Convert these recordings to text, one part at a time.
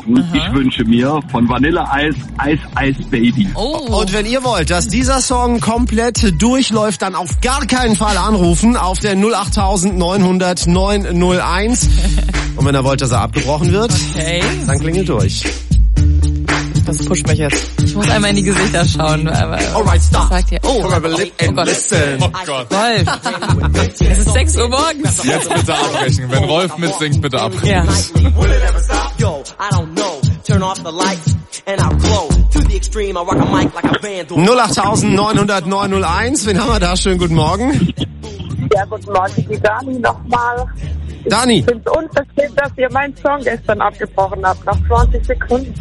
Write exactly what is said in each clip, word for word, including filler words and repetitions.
abgebrochen. Aha. Ich wünsche mir von Vanille Ice Ice Ice Baby. Oh. Und wenn ihr wollt, dass dieser Song komplett durchläuft, dann auf gar keinen Fall anrufen auf der null acht neun hundert neun null eins. Und wenn ihr wollt, dass er abgebrochen wird, okay, dann klingelt durch. Das pusht mich jetzt. Ich muss einmal in die Gesichter schauen. Aber Alright, stop. Sagt ihr? Oh, oh, oh Gott. Listen. Oh Gott. Rolf. Es ist sechs Uhr morgens. Jetzt bitte abbrechen. Wenn Rolf mitsingt, bitte abbrechen. Ja. null acht neun hundert neun null eins. Wen haben wir da? Schönen guten Morgen. Ja, guten Morgen, die Dani nochmal. Dani. Ich finde es unverschämt, dass ihr meinen Song gestern abgebrochen habt, nach zwanzig Sekunden.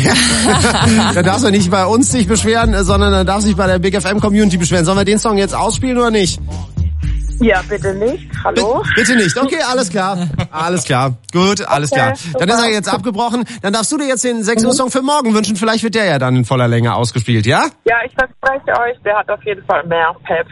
Da darfst du nicht bei uns dich beschweren, sondern da darfst du dich bei der Big F M Community beschweren. Sollen wir den Song jetzt ausspielen oder nicht? Ja, bitte nicht. Hallo? B- bitte nicht. Okay, alles klar. Alles klar. Gut, alles okay, klar. Dann ist er jetzt abgebrochen. Dann darfst du dir jetzt den sechs Uhr Song für morgen wünschen. Vielleicht wird der ja dann in voller Länge ausgespielt, ja? Ja, ich verspreche euch, der hat auf jeden Fall mehr Pep.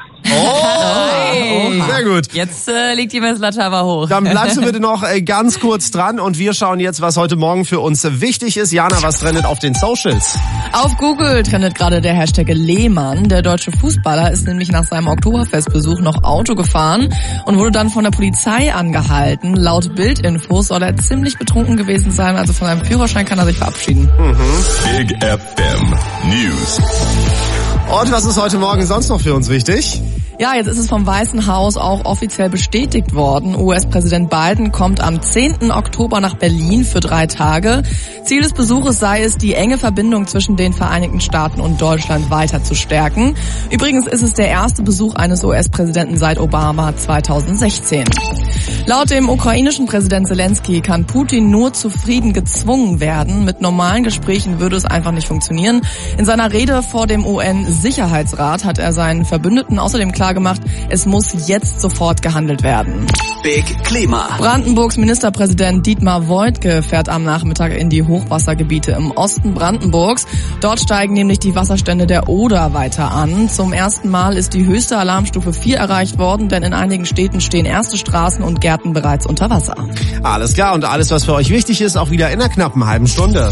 Oh, oh, sehr gut. Jetzt äh, liegt die Messlatte aber hoch. Dann bleibst du bitte noch äh, ganz kurz dran und wir schauen jetzt, was heute Morgen für uns wichtig ist. Jana, was trendet auf den Socials? Auf Google trendet gerade der Hashtag Lehmann. Der deutsche Fußballer ist nämlich nach seinem Oktoberfestbesuch noch Auto gefahren und wurde dann von der Polizei angehalten. Laut Bildinfos soll er ziemlich betrunken gewesen sein, also von seinem Führerschein kann er sich verabschieden. Mhm. Big F M News. Und was ist heute Morgen sonst noch für uns wichtig? Ja, jetzt ist es vom Weißen Haus auch offiziell bestätigt worden. U S-Präsident Biden kommt am zehnten Oktober nach Berlin für drei Tage. Ziel des Besuches sei es, die enge Verbindung zwischen den Vereinigten Staaten und Deutschland weiter zu stärken. Übrigens ist es der erste Besuch eines U S-Präsidenten seit Obama zweitausendsechzehn. Laut dem ukrainischen Präsident Zelensky kann Putin nur zu Frieden gezwungen werden. Mit normalen Gesprächen würde es einfach nicht funktionieren. In seiner Rede vor dem U N-Sicherheitsrat hat er seinen Verbündeten außerdem klargemacht, es muss jetzt sofort gehandelt werden. Big Klima. Brandenburgs Ministerpräsident Dietmar Woidke fährt am Nachmittag in die Hochwassergebiete im Osten Brandenburgs. Dort steigen nämlich die Wasserstände der Oder weiter an. Zum ersten Mal ist die höchste Alarmstufe vier erreicht worden, denn in einigen Städten stehen erste Straßen und Gärten bereits unter Wasser. Alles klar, und alles, was für euch wichtig ist, auch wieder in einer knappen halben Stunde.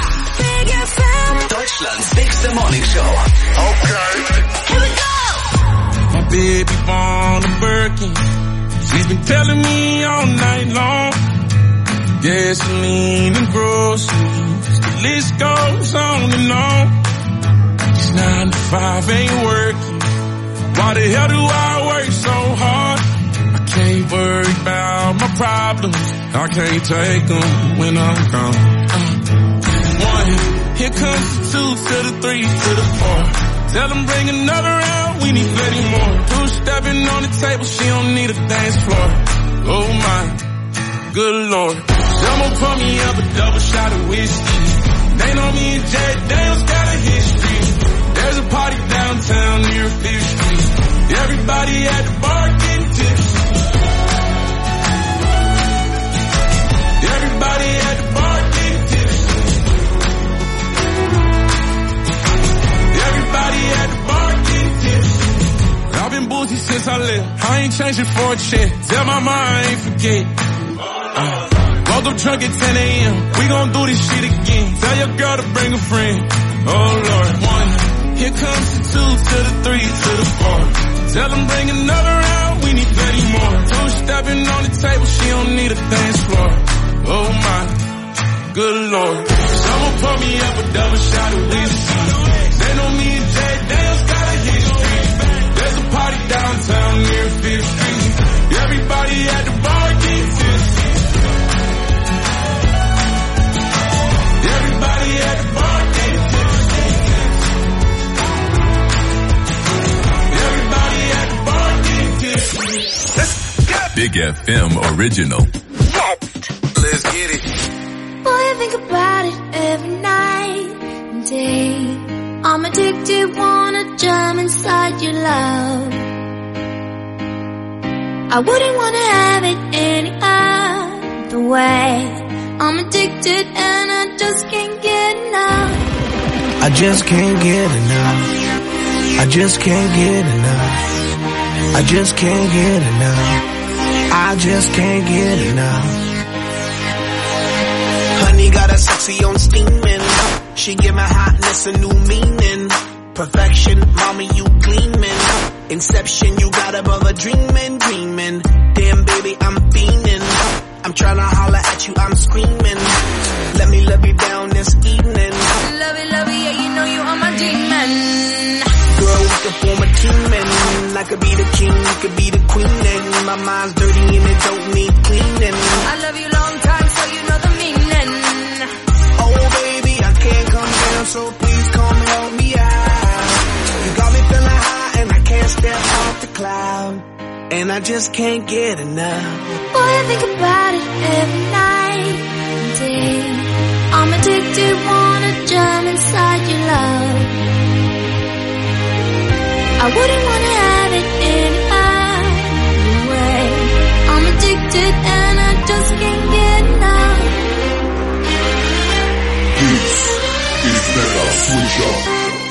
Deutschlands bigste Morning Show. Okay. Here we go. My baby born a Birkin. She's been telling me all night long. Gasoline and groceries. The list goes on and on. It's nine to five ain't working. Why the hell do I work so hard? I can't worry about my problems. I can't take them when I'm gone. Uh, one. Here comes the two to the three to the four. Tell them bring another round, we need plenty more. Two stepping on the table, she don't need a dance floor. Oh my, good lord. Someone pour me up a double shot of whiskey. They know me and Jay Daniels got a history. There's a party downtown near Fifth Street. Everybody at the bar getting tipsy. Everybody at the bar getting tipsy. At the bar getting tipsy. I've been boozy since I left. I ain't changing for a check. Tell my mama I ain't forget. Uh, woke up drunk at ten a.m. We gon' do this shit again. Tell your girl to bring a friend. Oh Lord. One. Here comes the two to the three to the four. Tell them bring another round. We need plenty more. Two stepping on the table. She don't need a dance floor. Oh my, good lord. Someone pour me up a double shot of whiskey. They know me and Jay Daniels got a history. There's a party downtown near Fifth Street. Everybody at the bar getting tipsy. Everybody at the bar getting tipsy. Everybody at the bar getting tipsy. Let's go. Big F M original. Next. Let's get it. Boy, I think about it every night and day. I'm addicted, wanna jump inside your love. I wouldn't wanna have it any other way. I'm addicted and I just can't get enough. I just can't get enough. I just can't get enough. I just can't get enough. I just can't get enough. Honey got a sexy on Perfection, mommy, you gleaming. Inception, you got a brother dreaming, dreaming. Damn, baby, I'm fiending. I'm tryna holler at you, I'm screaming. Let me love you down this evening. Love it, love it, yeah, you know you are my demon. Girl, we can form a team and I could be the king, you could be the queen. And my mind's dirty and it don't need cleaning. I love you long time, so you know the meaning. Oh, baby, I can't come down, so please come help me out. You got me feeling high and I can't step off the cloud. And I just can't get enough. Boy, I think about it every night and day. I'm addicted, wanna jump inside your love. I wouldn't wanna have it any other way. I'm addicted and I just can't get enough. This is better. Switch up.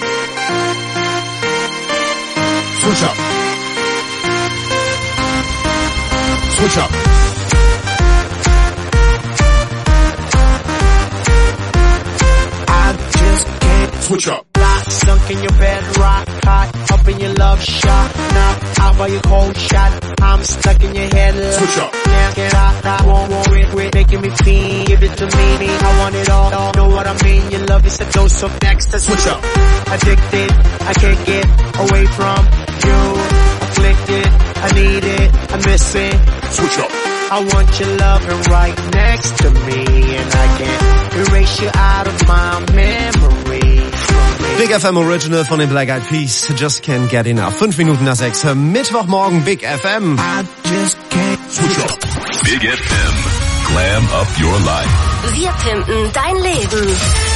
Switch up. Switch up. I just can't switch up. Lock, sunk in your bed, rock, hot, up in your love shot. Now, out by your cold shot, I'm stuck in your head. Switch up. Can't get out, I won't worry, quit making me feel. Give it to me, I want it all, all. Know what I mean? Your love is a dose of next. Switch up. Addicted, I can't get away from you. Afflicted, I need it, I miss it. Switch up. I want your loving right next to me, and I can't erase you out of my memory. Big F M Original von den Black Eyed Peas, Just Can't Get Enough. Fünf Minuten nach sechs, Mittwochmorgen, Big F M. I just can't switch up. Big F M, glam up your life. Wir pimpen dein Leben.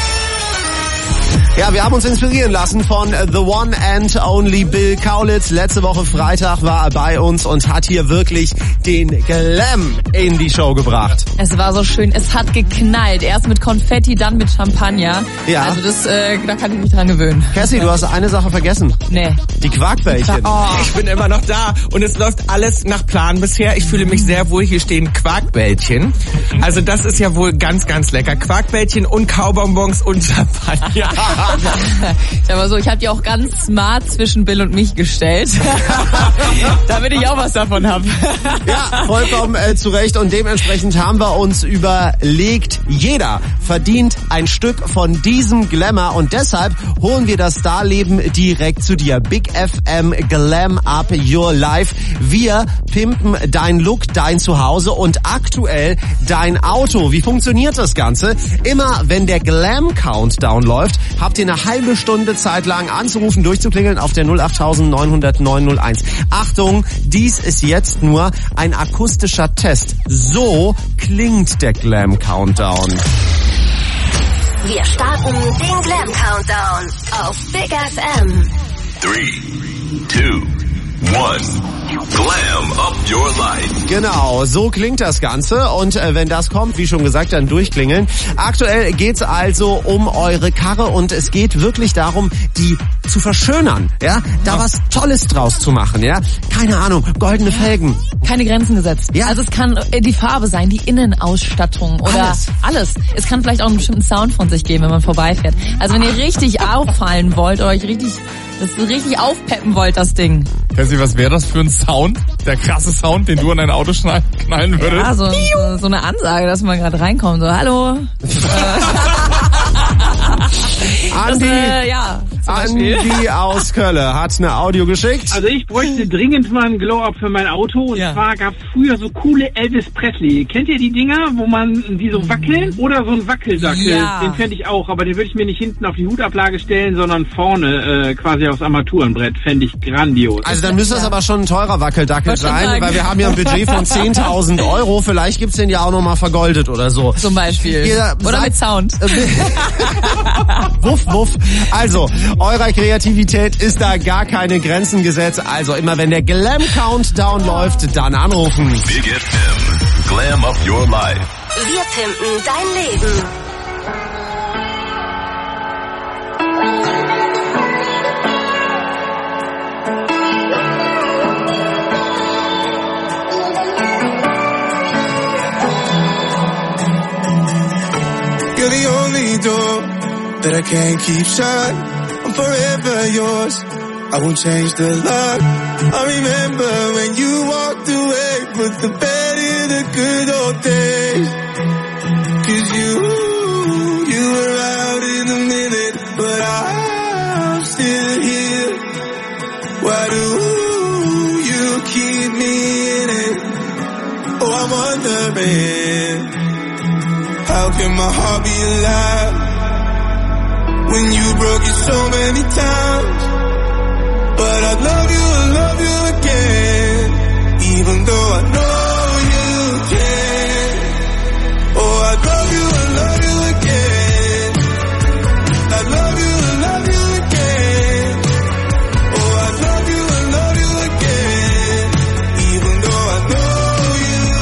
Ja, wir haben uns inspirieren lassen von The One and Only Bill Kaulitz. Letzte Woche Freitag war er bei uns und hat hier wirklich den Glam in die Show gebracht. Es war so schön, es hat geknallt. Erst mit Konfetti, dann mit Champagner. Ja. Also das, äh, da kann ich mich dran gewöhnen. Cassie, du hast eine Sache vergessen. Nee. Die Quarkbällchen. Oh. Ich bin immer noch da und es läuft alles nach Plan bisher. Ich fühle mich sehr wohl. Hier stehen Quarkbällchen. Also das ist ja wohl ganz, ganz lecker. Quarkbällchen und Kaubonbons und Champagner. Ich sag mal so, ich habe die auch ganz smart zwischen Bill und mich gestellt, damit ich auch was davon habe. Ja, vollkommen äh, zu Recht und dementsprechend haben wir uns überlegt, jeder verdient ein Stück von diesem Glamour und deshalb holen wir das Starleben direkt zu dir. Big F M Glam Up Your Life. Wir pimpen dein Look, dein Zuhause und aktuell dein Auto. Wie funktioniert das Ganze? Immer wenn der Glam Countdown läuft, habt ihr eine halbe Stunde Zeit lang anzurufen, durchzuklingeln auf der null acht neun null null neun null eins. Achtung, dies ist jetzt nur ein akustischer Test. So klingt der Glam Countdown. Wir starten den Glam Countdown auf Big F M. Three, two, one. Glam up your life. Genau, so klingt das Ganze und äh, wenn das kommt, wie schon gesagt, dann durchklingeln. Aktuell geht's also um eure Karre und es geht wirklich darum, die zu verschönern, ja, da was Tolles draus zu machen, ja. Keine Ahnung, goldene Felgen. Keine Grenzen gesetzt. Ja. Also es kann die Farbe sein, die Innenausstattung oder alles. alles. Es kann vielleicht auch einen bestimmten Sound von sich geben, wenn man vorbeifährt. Also wenn ihr richtig auffallen wollt oder euch richtig das richtig aufpeppen wollt, das Ding. Cassie, was wäre das für ein Sound? Der krasse Sound, den du an dein Auto knallen würdest? Ja, so, so, so eine Ansage, dass man gerade reinkommt. So, hallo. Andi, das, äh, ja, Andi aus Kölle hat eine Audio geschickt. Also ich bräuchte dringend mal ein Glow-Up für mein Auto. Und ja. zwar gab es früher so coole Elvis Presley. Kennt ihr die Dinger, wo man die so wackeln? Oder so ein Wackeldackel? Ja. Den fände ich auch, aber den würde ich mir nicht hinten auf die Hutablage stellen, sondern vorne äh, quasi aufs Armaturenbrett. Fände ich grandios. Also dann müsste das ja. aber schon ein teurer Wackeldackel sein, weil wir haben ja ein Budget von zehntausend Euro. Vielleicht gibt's den ja auch nochmal vergoldet oder so. Zum Beispiel. Ihr oder mit Sound. Wuff, wuff. Also, eurer Kreativität ist da gar keine Grenzen gesetzt. Also immer wenn der Glam Countdown läuft, dann anrufen. Big F M, Glam up your life. Wir pimpen dein Leben. You're the only door that I can't keep shut. I'm forever yours. I won't change the love. I remember when you walked away, put the bed in the good old days. Cause you, you were out in a minute, but I'm still here. Why do you keep me in it? Oh, I'm wondering, how can my heart be alive when you broke it so many times? But I love you, I love you again, even though I know you can. Oh, I love you, I love you again. I love you, I love you again. Oh, I love you, I love you again, even though I know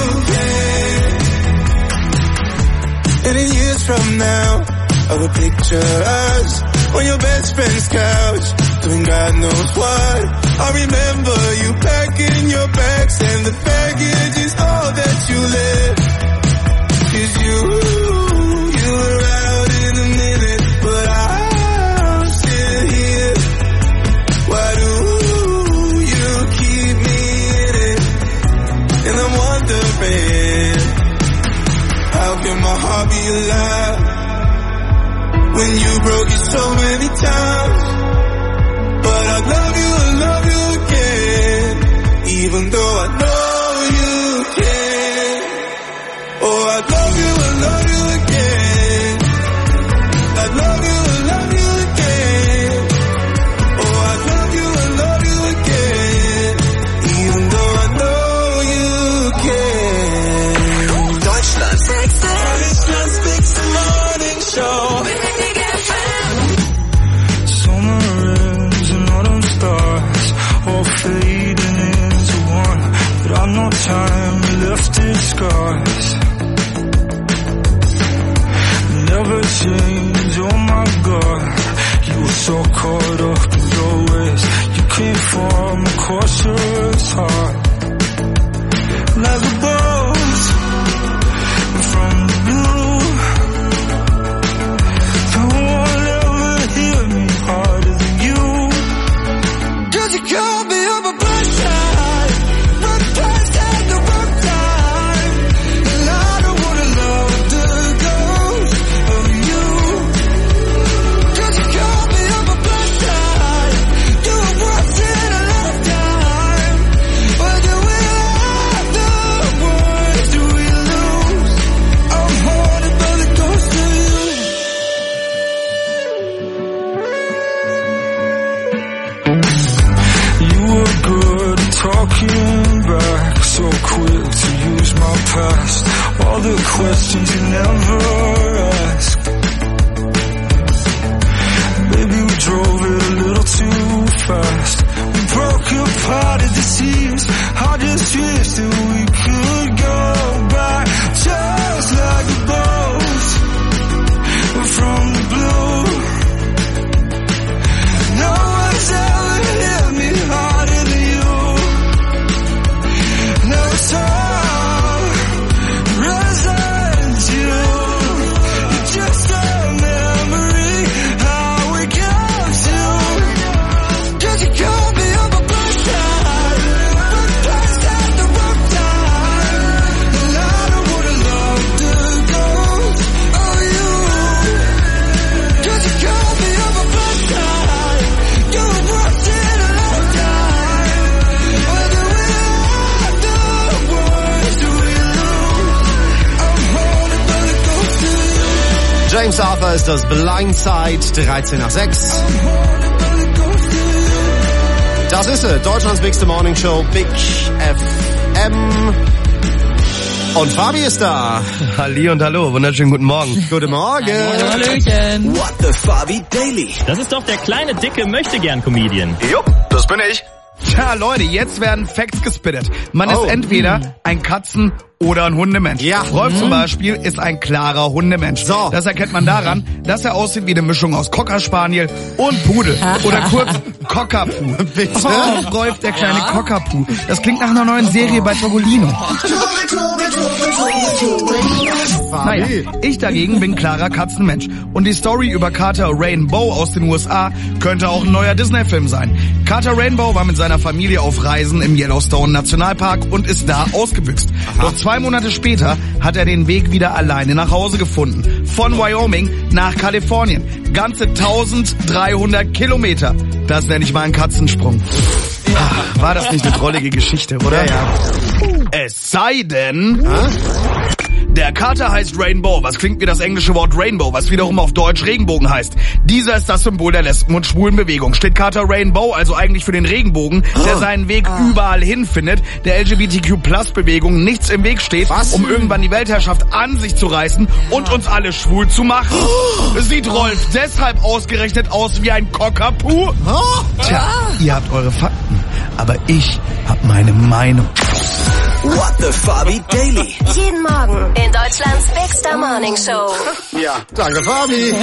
you can. And in years from now, I will picture us on your best friend's couch, doing God knows what. I remember you packing your bags, and the baggage is all that you left. Cause you, you were out in a minute, but I'm still here. Why do you keep me in it? And I'm wondering, how can my heart be alive when you broke it so many times? But I love you, I love you again, even though I know you can. Oh, I love you, I love you again. I love you, I love you again. Oh, I love you, I love you again, even though I know you can. Deutschland. Deutschland's Big Morning Show. All fading into one, but I've no time left to discuss. Never change, oh my God. You were so caught up in your ways. You came from a cautious heart, like a boat from the blue. No one ever hit me harder than you. Cause you called me up a blood side, but past at the wrong time. And I don't wanna love the ghost of you. Cause you called me up a blood side, you were once in a lifetime. But do we have the words, do we lose? I'm haunted by the ghost of you. Good at talking back, so quick to use my past. All the questions you never asked. Maybe we drove it a little too fast. We broke apart at the seams. I just wish that we could go back, just like a boat from the blue. No one's ever hit me harder than you. No song resents you. You're just a memory, how we got to. Cause you called me up a blood side, but passed at the wrong time. And I don't wanna love the ghost of you. Cause you called me up a blood side, you were once in a lifetime. But do we have the words, do we lose? I'm haunted by the ghost of you. James Arthur ist das Blindside, dreizehn nach sechs. Das ist sie, Deutschlands Big Morning Show, Big F M. Und Fabi ist da. Halli und hallo, wunderschönen guten Morgen. Guten Morgen. Hallöchen. What the Fabi Daily. Das ist doch der kleine, dicke Möchtegern-Comedian. Jupp, das bin ich. Tja, Leute, jetzt werden Facts gespittet. Man Oh. ist entweder ein Katzen- oder ein Hundemensch. Ja. Rolf Mhm. zum Beispiel ist ein klarer Hundemensch. So. Das erkennt man daran, dass er aussieht wie eine Mischung aus Cocker Spaniel und Pudel. Oder kurz Cockapoo. Bitte? Oh, Rolf, der kleine Ja? Cockapoo. Das klingt nach einer neuen Serie bei Togolino. Naja, ich dagegen bin klarer Katzenmensch. Und die Story über Carter Rainbow aus den U S A könnte auch ein neuer Disney-Film sein. Carter Rainbow war mit seiner Familie auf Reisen im Yellowstone Nationalpark und ist da ausgebüxt. Doch zwei Monate später hat er den Weg wieder alleine nach Hause gefunden. Von Wyoming nach Kalifornien. Ganze eintausenddreihundert Kilometer. Das nenne ich mal einen Katzensprung. Ach, war das nicht eine drollige Geschichte, oder? Ja, ja. Es sei denn... Der Kater heißt Rainbow, was klingt wie das englische Wort Rainbow, was wiederum auf Deutsch Regenbogen heißt. Dieser ist das Symbol der Lesben- und Schwulenbewegung. Steht Kater Rainbow also eigentlich für den Regenbogen, der seinen Weg überall hin findet, der L G B T Q Plus Bewegung nichts im Weg steht, Was? um irgendwann die Weltherrschaft an sich zu reißen und uns alle schwul zu machen? Sieht Rolf deshalb ausgerechnet aus wie ein Cockapoo? Tja, ihr habt eure Fakten, aber ich hab meine Meinung. What the Fabi Daily. Jeden Morgen in Deutschlands Big Star Morning Show. Ja, danke, Fabi.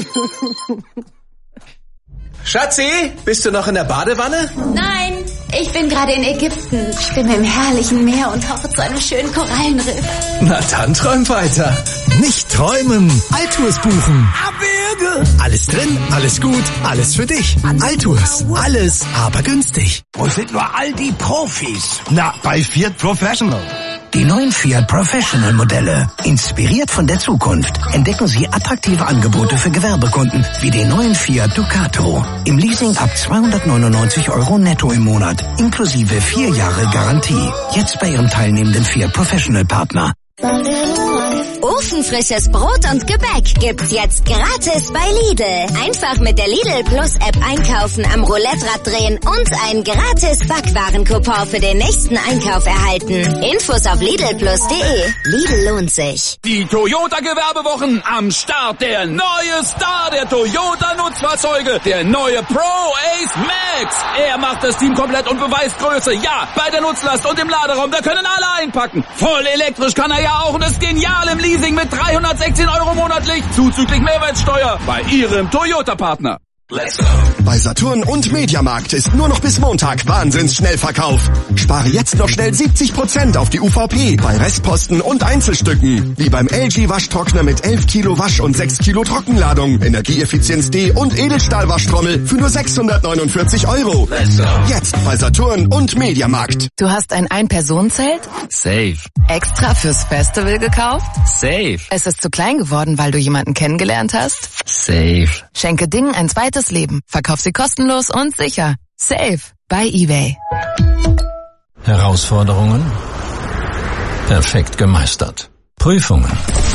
Schatzi, bist du noch in der Badewanne? Nein, ich bin gerade in Ägypten. Schwimme im herrlichen Meer und hoffe zu einem schönen Korallenriff. Na dann träum weiter. Nicht träumen, Altours buchen. Alles drin, alles gut, alles für dich. Altours, alles, aber günstig. Wo sind nur all die Profis? Na, bei Fiat Professional. Die neuen Fiat Professional Modelle. Inspiriert von der Zukunft entdecken Sie attraktive Angebote für Gewerbekunden wie den neuen Fiat Ducato. Im Leasing ab zweihundertneunundneunzig Euro netto im Monat, inklusive vier Jahre Garantie. Jetzt bei Ihrem teilnehmenden Fiat Professional Partner. Ofenfrisches Brot und Gebäck gibt's jetzt gratis bei Lidl. Einfach mit der Lidl Plus App einkaufen, am Roulette-Rad drehen und ein gratis Backwarencoupon für den nächsten Einkauf erhalten. Infos auf lidl plus punkt de. Lidl lohnt sich. Die Toyota Gewerbewochen am Start. Der neue Star der Toyota Nutzfahrzeuge. Der neue Pro Ace Max. Er macht das Team komplett und beweist Größe. Ja, bei der Nutzlast und im Laderaum, da können alle einpacken. Voll elektrisch kann er ja auch und ist genial im Leasing mit dreihundertsechzehn Euro monatlich zuzüglich Mehrwertsteuer bei Ihrem Toyota-Partner. Let's go. Bei Saturn und Mediamarkt ist nur noch bis Montag Wahnsinns-Schnellverkauf. Spare jetzt noch schnell siebzig Prozent auf die U V P bei Restposten und Einzelstücken. Wie beim L G Waschtrockner mit elf Kilo Wasch- und sechs Kilo Trockenladung, Energieeffizienz D und Edelstahlwaschtrommel für nur sechshundertneunundvierzig Euro. Let's go. Jetzt bei Saturn und Mediamarkt. Du hast ein Ein-Personen-Zelt? Safe. Extra fürs Festival gekauft? Safe. Es ist zu klein geworden, weil du jemanden kennengelernt hast? Safe. Schenke Dingen ein zweites Leben. Verkauf sie kostenlos und sicher. Safe. Bei eBay. Herausforderungen? Perfekt gemeistert. Prüfungen?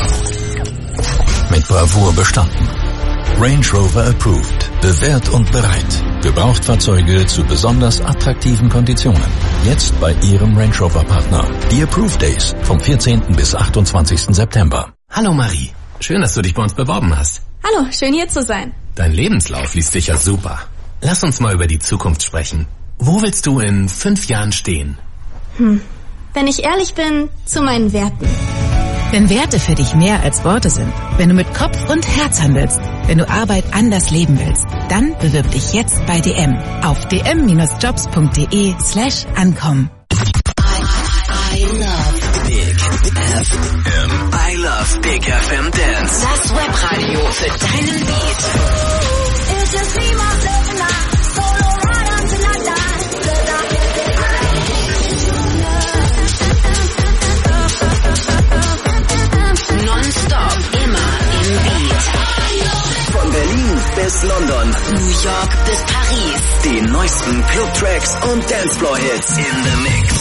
Mit Bravour bestanden. Range Rover Approved. Bewährt und bereit. Gebrauchtfahrzeuge zu besonders attraktiven Konditionen. Jetzt bei Ihrem Range Rover Partner. Die Approved Days vom vierzehnten bis achtundzwanzigsten September. Hallo Marie. Schön, dass du dich bei uns beworben hast. Hallo, schön hier zu sein. Dein Lebenslauf liest sicher super. Lass uns mal über die Zukunft sprechen. Wo willst du in fünf Jahren stehen? Hm. Wenn ich ehrlich bin, zu meinen Werten. Wenn Werte für dich mehr als Worte sind, wenn du mit Kopf und Herz handelst, wenn du Arbeit anders leben willst, dann bewirb dich jetzt bei D M auf d m Bindestrich jobs punkt de slash ankommen. I love Big F M. I love Big F M Dance. Das Webradio für deinen Beat. Nonstop, immer im Beat. Von Berlin bis London. New York bis Paris. Die neuesten Club-Tracks und Dancefloor-Hits in the Mix.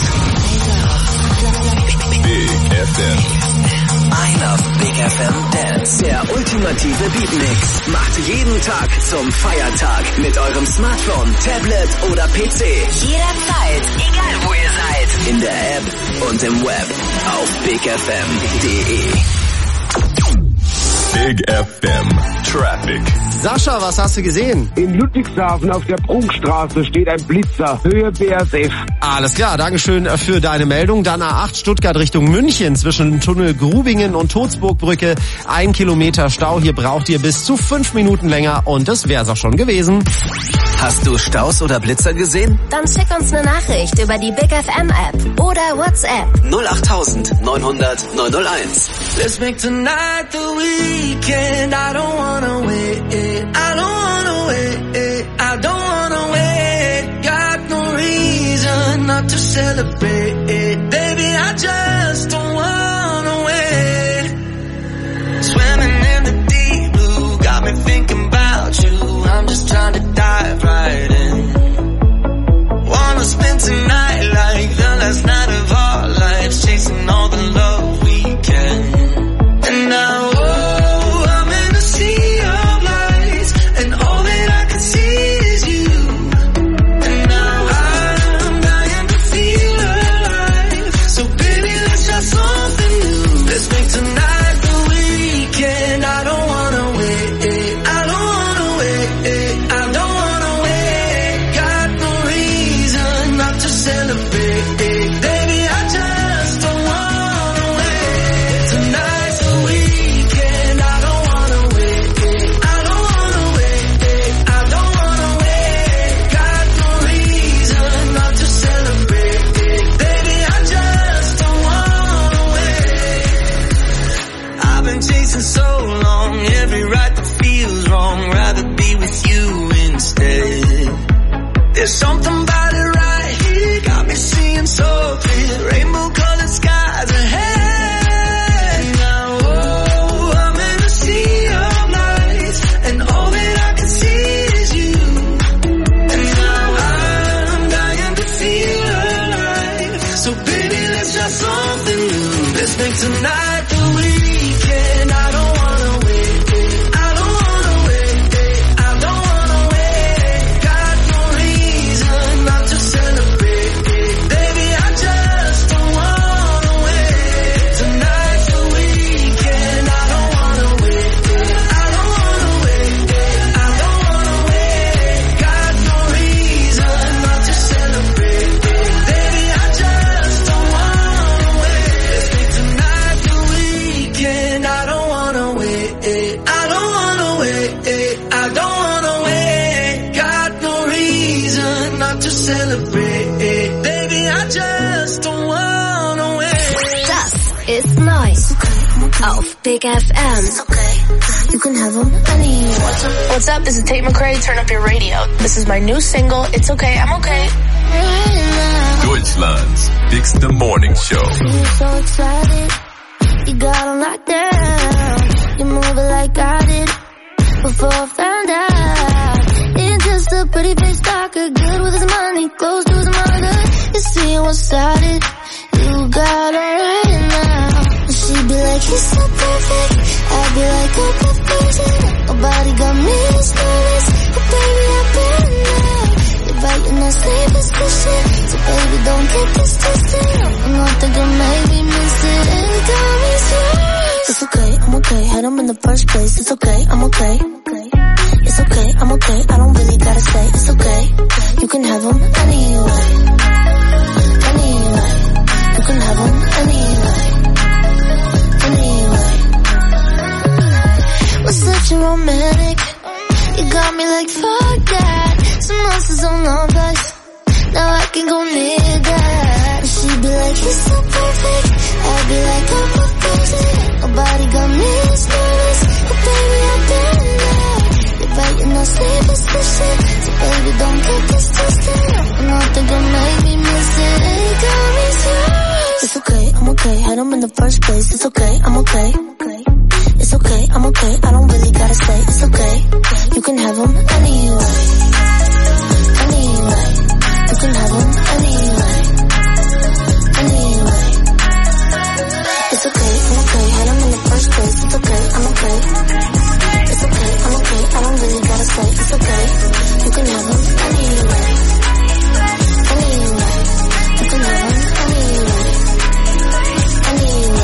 Big F M. I love Big F M Dance. Der ultimative Beatmix. Macht jeden Tag zum Feiertag mit eurem Smartphone, Tablet oder P C. Jederzeit, egal wo ihr seid. In der App und im Web auf big f m punkt de. Big F M Traffic. Sascha, was hast du gesehen? In Ludwigshafen auf der Prunkstraße steht ein Blitzer, Höhe B S F. Alles klar, Dankeschön für deine Meldung. Dann A acht Stuttgart Richtung München zwischen dem Tunnel Grubingen und Todsburgbrücke. Ein Kilometer Stau, hier braucht ihr bis zu fünf Minuten länger und das wär's auch schon gewesen. Hast du Staus oder Blitzer gesehen? Dann schick uns eine Nachricht über die Big F M App oder WhatsApp. null acht neun null null neun null eins. Let's make tonight the weekend. I don't wanna wait. I don't wanna wait. I don't wanna wait. Got no reason not to celebrate. Baby, I just don't wanna wait. Swimming in the deep blue, got me thinking about you. I'm just trying to dive right in. Wanna spend tonight like the last night of our lives, chasing all the love we can. And now, oh, I'm in a sea of lights, and all that I can see is you. And now I'm dying to feel alive. So baby, let's try something new. Let's make tonight the weekend. I don't wanna wait. I don't wanna wait. I don't wanna wait. Got no reason not to celebrate. Baby, I just don't wanna wait. Tonight's the weekend. I don't wanna wait. I don't wanna wait. I don't wanna wait. Got no reason not to celebrate. Baby, I just don't wanna wait. I've been chasing so long, every right that feels wrong. Rather be with you instead. There's something about it right here, got me seeing so clear. Rainbow colored skies ahead. Now, oh, I'm in a sea of lights, and all that I can see is you. And now I'm dying to feel alive. So baby, let's try something new. Let's make tonight the weekend. I don't wanna wait. I don't wanna wait. I don't wanna wait. Got no reason not to celebrate. Baby, I just don't wanna wait. Tonight's the weekend. I don't wanna wait. I don't wanna wait. I don't wanna wait. Got no reason not to celebrate. Baby, I just don't wanna wait. Let's make tonight the weekend. I don't wanna wait. I don't wanna wait. I don't wanna wait. Got no reason not to celebrate. Baby, I just don't wanna wait. Das ist neu auf Big F M. You can have them anywhere. What's up? What's up? This is Tate McRae. Turn up your radio. This is my new single. It's okay. I'm okay. Deutschland's dickste Morning Show. You're so excited, you got on lockdown. You move it like I did before I found out. Ain't just a pretty face stalker, good with his money, close to his mother. You see what's started, you got alright now. And she'd be like, he's so perfect. I'd be like, oh, perfect. Nobody got me as nervous, but baby, I've been there. You're biting that safest cushion, so baby, don't get this twisted. I'm not thinking maybe miss it. Every time he's yours. It's okay, I'm okay. Had him in the first place. It's okay, I'm okay. It's okay, I'm okay. I don't really gotta say it's okay. You can have him anyway. Anyway. You can have him anyway. Anyway. We're such a romantic. You got me like fuck that. Some monsters on love life. Now I can go near that. And she'd be like, he's so perfect. I'd be like, I'm perfect. Nobody got me as nervous, but baby, I've been there. You're biting that safest cushion, so baby, don't get this twisted. I'm not thinking maybe miss it. Hey, got me yours. It's okay, I'm okay. Had him in the first place. It's okay, I'm okay. It's okay, I'm okay. I don't really gotta say it's okay. You can have him anyway. Anyway. You can have him anyway. Anyway. It's okay, I'm okay. Had him in the first place. It's okay, I'm okay. It's okay, I'm okay. I don't really gotta say it's okay. You can have him anyway. Anyway. You can have him anyway. Anyway.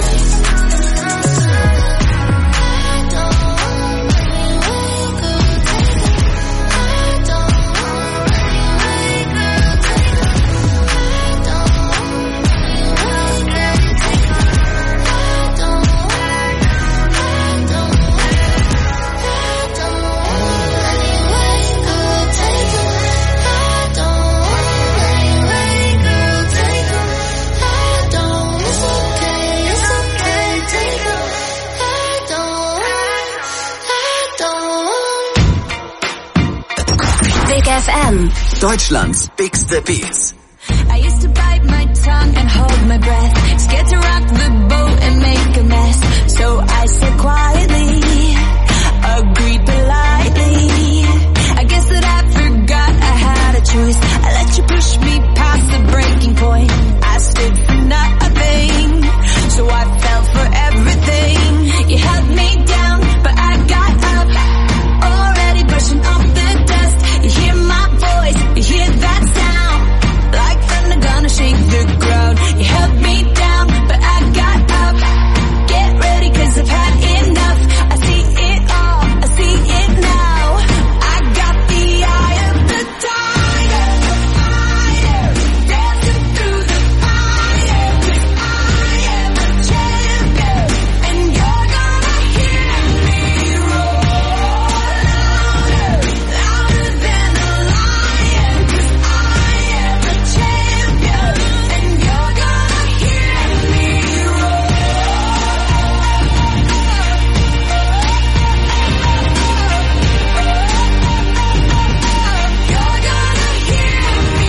F M. Deutschlands bigste Beats. I used to bite my tongue and hold my breath, scared to rock the boat and make a mess. So I said quietly, agreed politely. I guess that I forgot I had a choice. I let you push me past the breaking point. I stood for nothing, so I fell for everything. You held me down, but I got up, already brushing off the dust. You hear my voice, you hear that sound, like thunder gonna shake the ground. You held me down, but I got up. Get ready, cause I've had enough. I see it all, I see it now. I got the eye of the tiger, fire, dancing through the fire. I am a champion, and you're gonna hear me roar louder, louder than a lion. Cause I am a champion, and you're gonna hear me roar. You're gonna hear me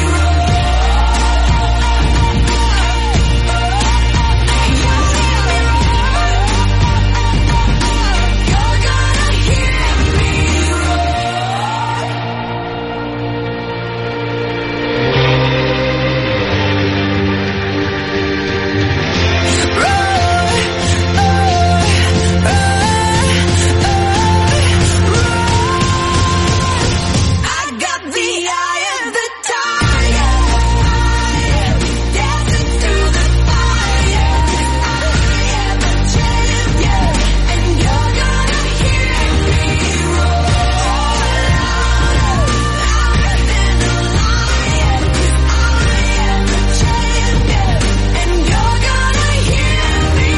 I got the eye of the tiger, dancing through the fire. I am a champion, and you're gonna hear me roar louder, louder than a lion. I am a champion, and you're gonna hear me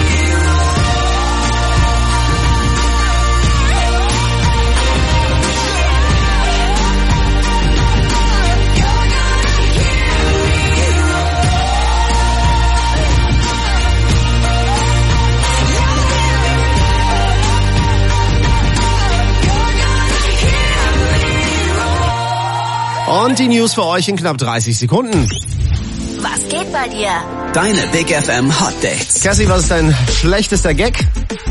Und die News für euch in knapp dreißig Sekunden. Was geht bei dir? Deine Big F M Hot Dates. Cassie, was ist dein schlechtester Gag?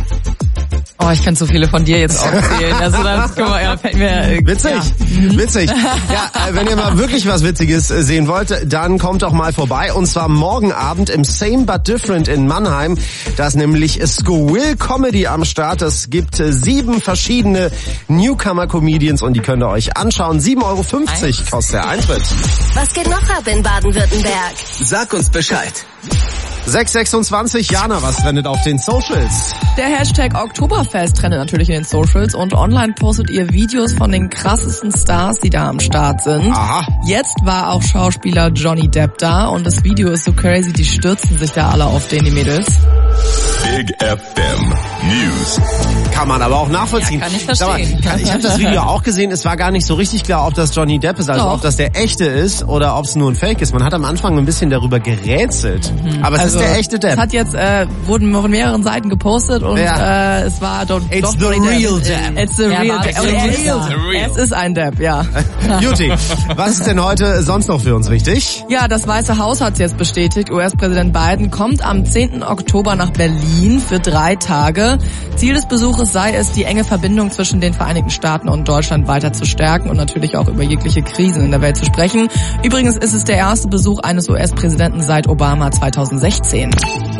Oh, ich könnte so viele von dir jetzt aufzählen. Also das, guck mal, ja, fällt mir... Äh, Witzig, ja. witzig. Ja, äh, wenn ihr mal wirklich was Witziges äh, sehen wollt, dann kommt doch mal vorbei. Und zwar morgen Abend im Same But Different in Mannheim. Da ist nämlich Squill Comedy am Start. Es gibt äh, sieben verschiedene Newcomer-Comedians und die könnt ihr euch anschauen. sieben Euro fünfzig kostet der Eintritt. Was geht noch ab in Baden-Württemberg? Sag uns Bescheid. sechs sechsundzwanzig, Jana, was trendet auf den Socials? Der Hashtag Oktoberfest trendet natürlich in den Socials und online postet ihr Videos von den krassesten Stars, die da am Start sind. Aha. Jetzt war auch Schauspieler Johnny Depp da und das Video ist so crazy, die stürzen sich da alle auf den, die Mädels. Big F M News. Kann man aber auch nachvollziehen. Ja, kann ich verstehen. Mal, ich habe das Video auch gesehen, es war gar nicht so richtig klar, ob das Johnny Depp ist, also Doch. ob das der echte ist oder ob es nur ein Fake ist. Man hat am Anfang ein bisschen darüber gerätselt. Mhm. Aber es also, ist der echte Depp. Es hat jetzt, äh, wurden von mehreren Seiten gepostet und ja. äh, es war doch, It's doch the real Depp. Depp. It's the Ja, real it's Depp. the Und er real ist- Depp. Es ist ein Depp, ja. Juti, was ist denn heute sonst noch für uns wichtig? Ja, das Weiße Haus hat es jetzt bestätigt. U S-Präsident Biden kommt am zehnten Oktober nach Berlin für drei Tage. Ziel des Besuches sei es, die enge Verbindung zwischen den Vereinigten Staaten und Deutschland weiter zu stärken und natürlich auch über jegliche Krisen in der Welt zu sprechen. Übrigens ist es der erste Besuch eines U S-Präsidenten seit Obama zweitausendsechzehn.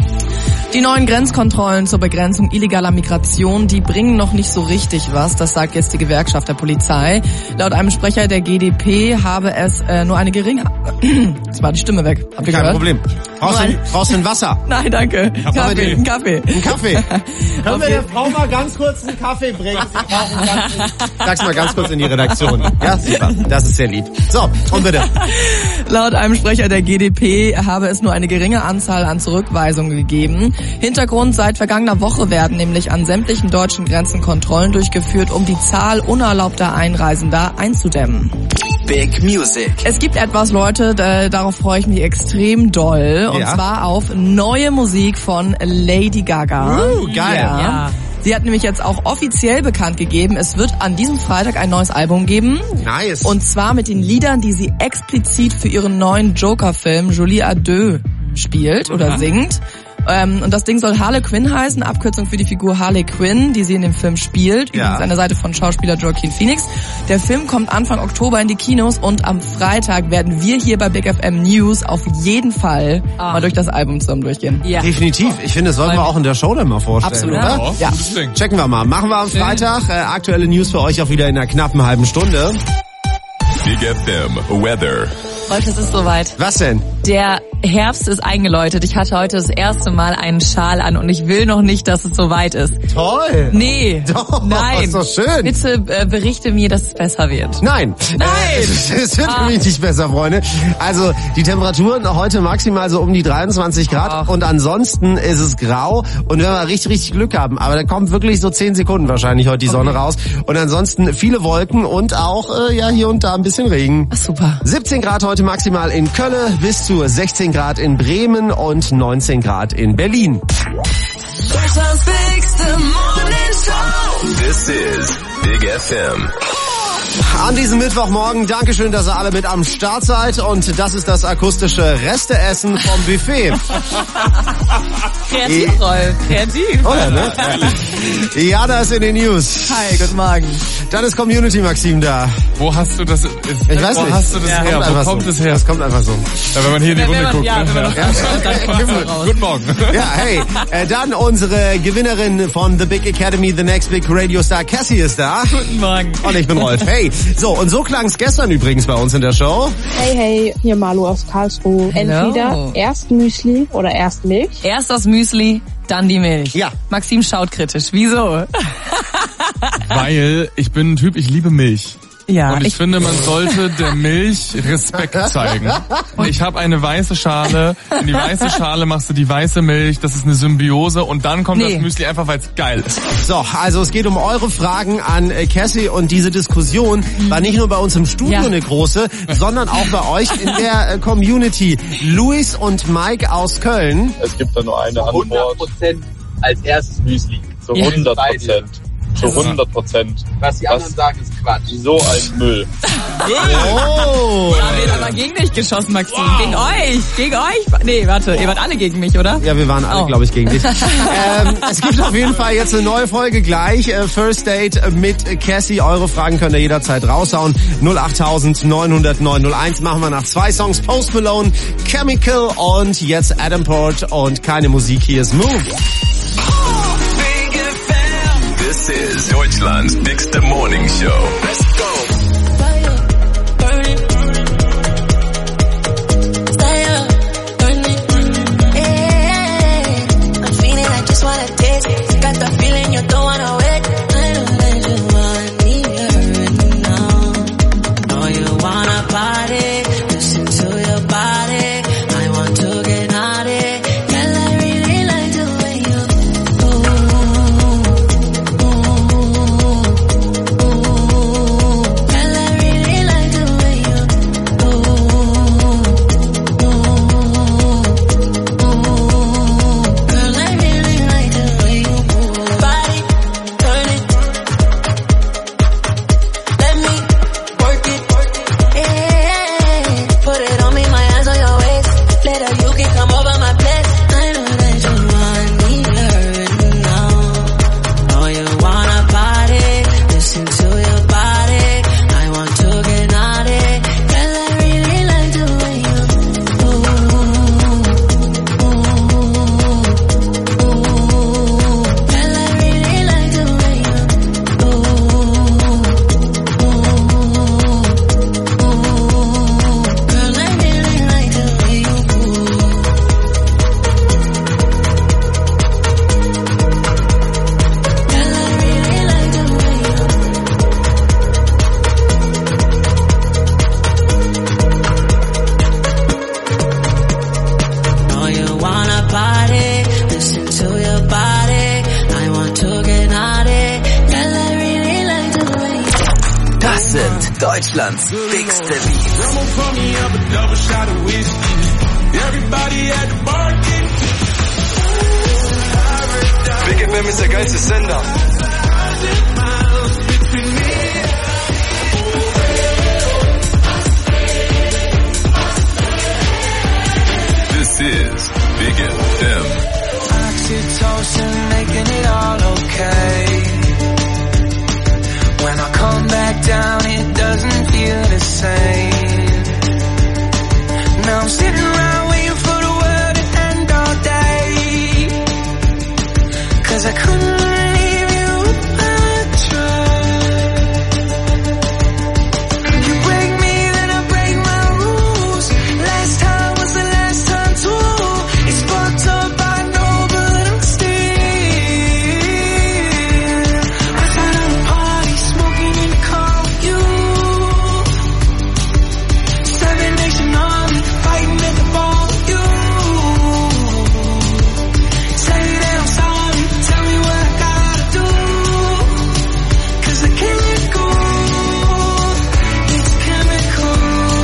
Die neuen Grenzkontrollen zur Begrenzung illegaler Migration, die bringen noch nicht so richtig was, das sagt jetzt die Gewerkschaft der Polizei. Laut einem Sprecher der G d P habe es äh, nur eine geringe... Jetzt war die Stimme weg. Habt ihr Kein gehört? Problem. Brauchst du, brauchst du ein Wasser? Nein, danke. Kaffee, ein Kaffee. Ein Kaffee. Können wir Okay. der Frau mal ganz kurz einen Kaffee bringen? Sie brauchen ganz Sag's mal ganz kurz in die Redaktion. Ja, super. Das ist sehr lieb. So, und bitte. Laut einem Sprecher der G d P habe es nur eine geringe Anzahl an Zurückweisungen gegeben. Hintergrund: Seit vergangener Woche werden nämlich an sämtlichen deutschen Grenzen Kontrollen durchgeführt, um die Zahl unerlaubter Einreisender einzudämmen. Big Music. Es gibt etwas, Leute, da, darauf freue ich mich extrem doll. Und Ja. zwar auf neue Musik von Lady Gaga. Uh, geil. Ja. Ja. Sie Sie hat nämlich jetzt auch offiziell bekannt gegeben, es wird an diesem Freitag ein neues Album geben. Nice. Und zwar mit den Liedern, die sie explizit für ihren neuen Joker-Film Jolie à deux spielt oder mhm. singt. Ähm, und das Ding soll Harley Quinn heißen, Abkürzung für die Figur Harley Quinn, die sie in dem Film spielt. Ja. Übrigens an der Seite von Schauspieler Joaquin Phoenix. Der Film kommt Anfang Oktober in die Kinos und am Freitag werden wir hier bei Big F M News auf jeden Fall ah. mal durch das Album zusammen durchgehen. Ja. Definitiv. Ich finde, das sollten wir auch in der Show dann mal vorstellen. Absolut. Oder? Ja. ja. Checken wir mal. Machen wir am Freitag. Äh, aktuelle News für euch auch wieder in einer knappen halben Stunde. Big F M Weather. Heute ist es soweit. Was denn? Der Herbst ist eingeläutet. Ich hatte heute das erste Mal einen Schal an und ich will noch nicht, dass es soweit ist. Toll. Nee. Doch, nein. ist doch schön. Bitte äh, berichte mir, dass es besser wird. Nein. Nein. Äh, es wird ah. nämlich nicht besser, Freunde. Also die Temperaturen heute maximal so um die dreiundzwanzig Grad Ach. und ansonsten ist es grau und wenn wir richtig, richtig Glück haben, aber da kommt wirklich so zehn Sekunden wahrscheinlich heute die Sonne okay. raus und ansonsten viele Wolken und auch äh, ja hier und da ein bisschen Regen. Ach, super. siebzehn Grad heute maximal in Köln, bis zu sechzehn Grad in Bremen und neunzehn Grad in Berlin. Deutschlands bigste Morning Show. This is Big F M. An diesem Mittwochmorgen, Dankeschön, dass ihr alle mit am Start seid und das ist das akustische Resteessen vom Buffet. Kreativ, Rolf, kreativ. Oder, ne? Ja, das in den News. Hi, guten Morgen. Dann ist Community Maxim da. Wo hast du das? Ist, ich weiß wo nicht. hast du das ja, her? Kommt wo kommt so. es her? Das kommt einfach so. Ja, wenn man hier in die Runde man, guckt. Ja, ne? ja. Ja. Guten Morgen. Ja, hey, äh, dann unsere Gewinnerin von The Big Academy, The Next Big Radio Star, Cassie ist da. Guten Morgen. Und ich bin Rolf. Hey, so, und so klang es gestern übrigens bei uns in der Show. Hey, hey, hier Malu aus Karlsruhe. Entweder Hello. erst Müsli oder erst Milch. Erst das Müsli, dann die Milch. Ja. Maxim schaut kritisch. Wieso? Weil ich bin ein Typ, ich liebe Milch. Ja, und ich, ich finde, man sollte der Milch Respekt zeigen. Ich habe eine weiße Schale, in die weiße Schale machst du die weiße Milch, das ist eine Symbiose und dann kommt nee. das Müsli einfach, weil es geil ist. So, also es geht um eure Fragen an äh, Cassie und diese Diskussion war nicht nur bei uns im Studio ja. eine große, sondern auch bei euch in der äh, Community. Luis und Mike aus Köln. Es gibt da nur eine Antwort. hundert Prozent als erstes Müsli. Zu hundert Prozent. Zu hundert Prozent. Was die anderen sagen, ist Quatsch. So ein Müll. Oh! Da wird aber gegen dich geschossen, Maxim. Wow. Gegen euch. Gegen euch. Nee, warte. Ihr wart alle gegen mich, oder? Ja, wir waren alle, oh. glaube ich, gegen dich. ähm, es gibt auf jeden Fall jetzt eine neue Folge gleich. Äh, First Date mit Cassie. Eure Fragen könnt ihr jederzeit raushauen. null acht neun null null neun null eins machen wir nach zwei Songs. Post Malone, Chemical und jetzt Adam Port und keine Musik. Hier ist Move. This is Deutschland's biggest morning show. Let's go. Deutschlands bigste Beats. Big F M ist der geilste Sender. This is Big F M. Oxytocin making it all okay. When I come back down, it doesn't feel the same. Now I'm sitting around waiting for the world to end all day. Cause I couldn't leave you if I tried. You break me, then I break my rules. Last time was the last time too. It's fucked up, I know, but I'm still outside of the party, smoking in the car with you. Seven Nation Army, fighting at the ball with you. Say that I'm sorry, tell me what I gotta do. Cause I can't let go, it's chemical.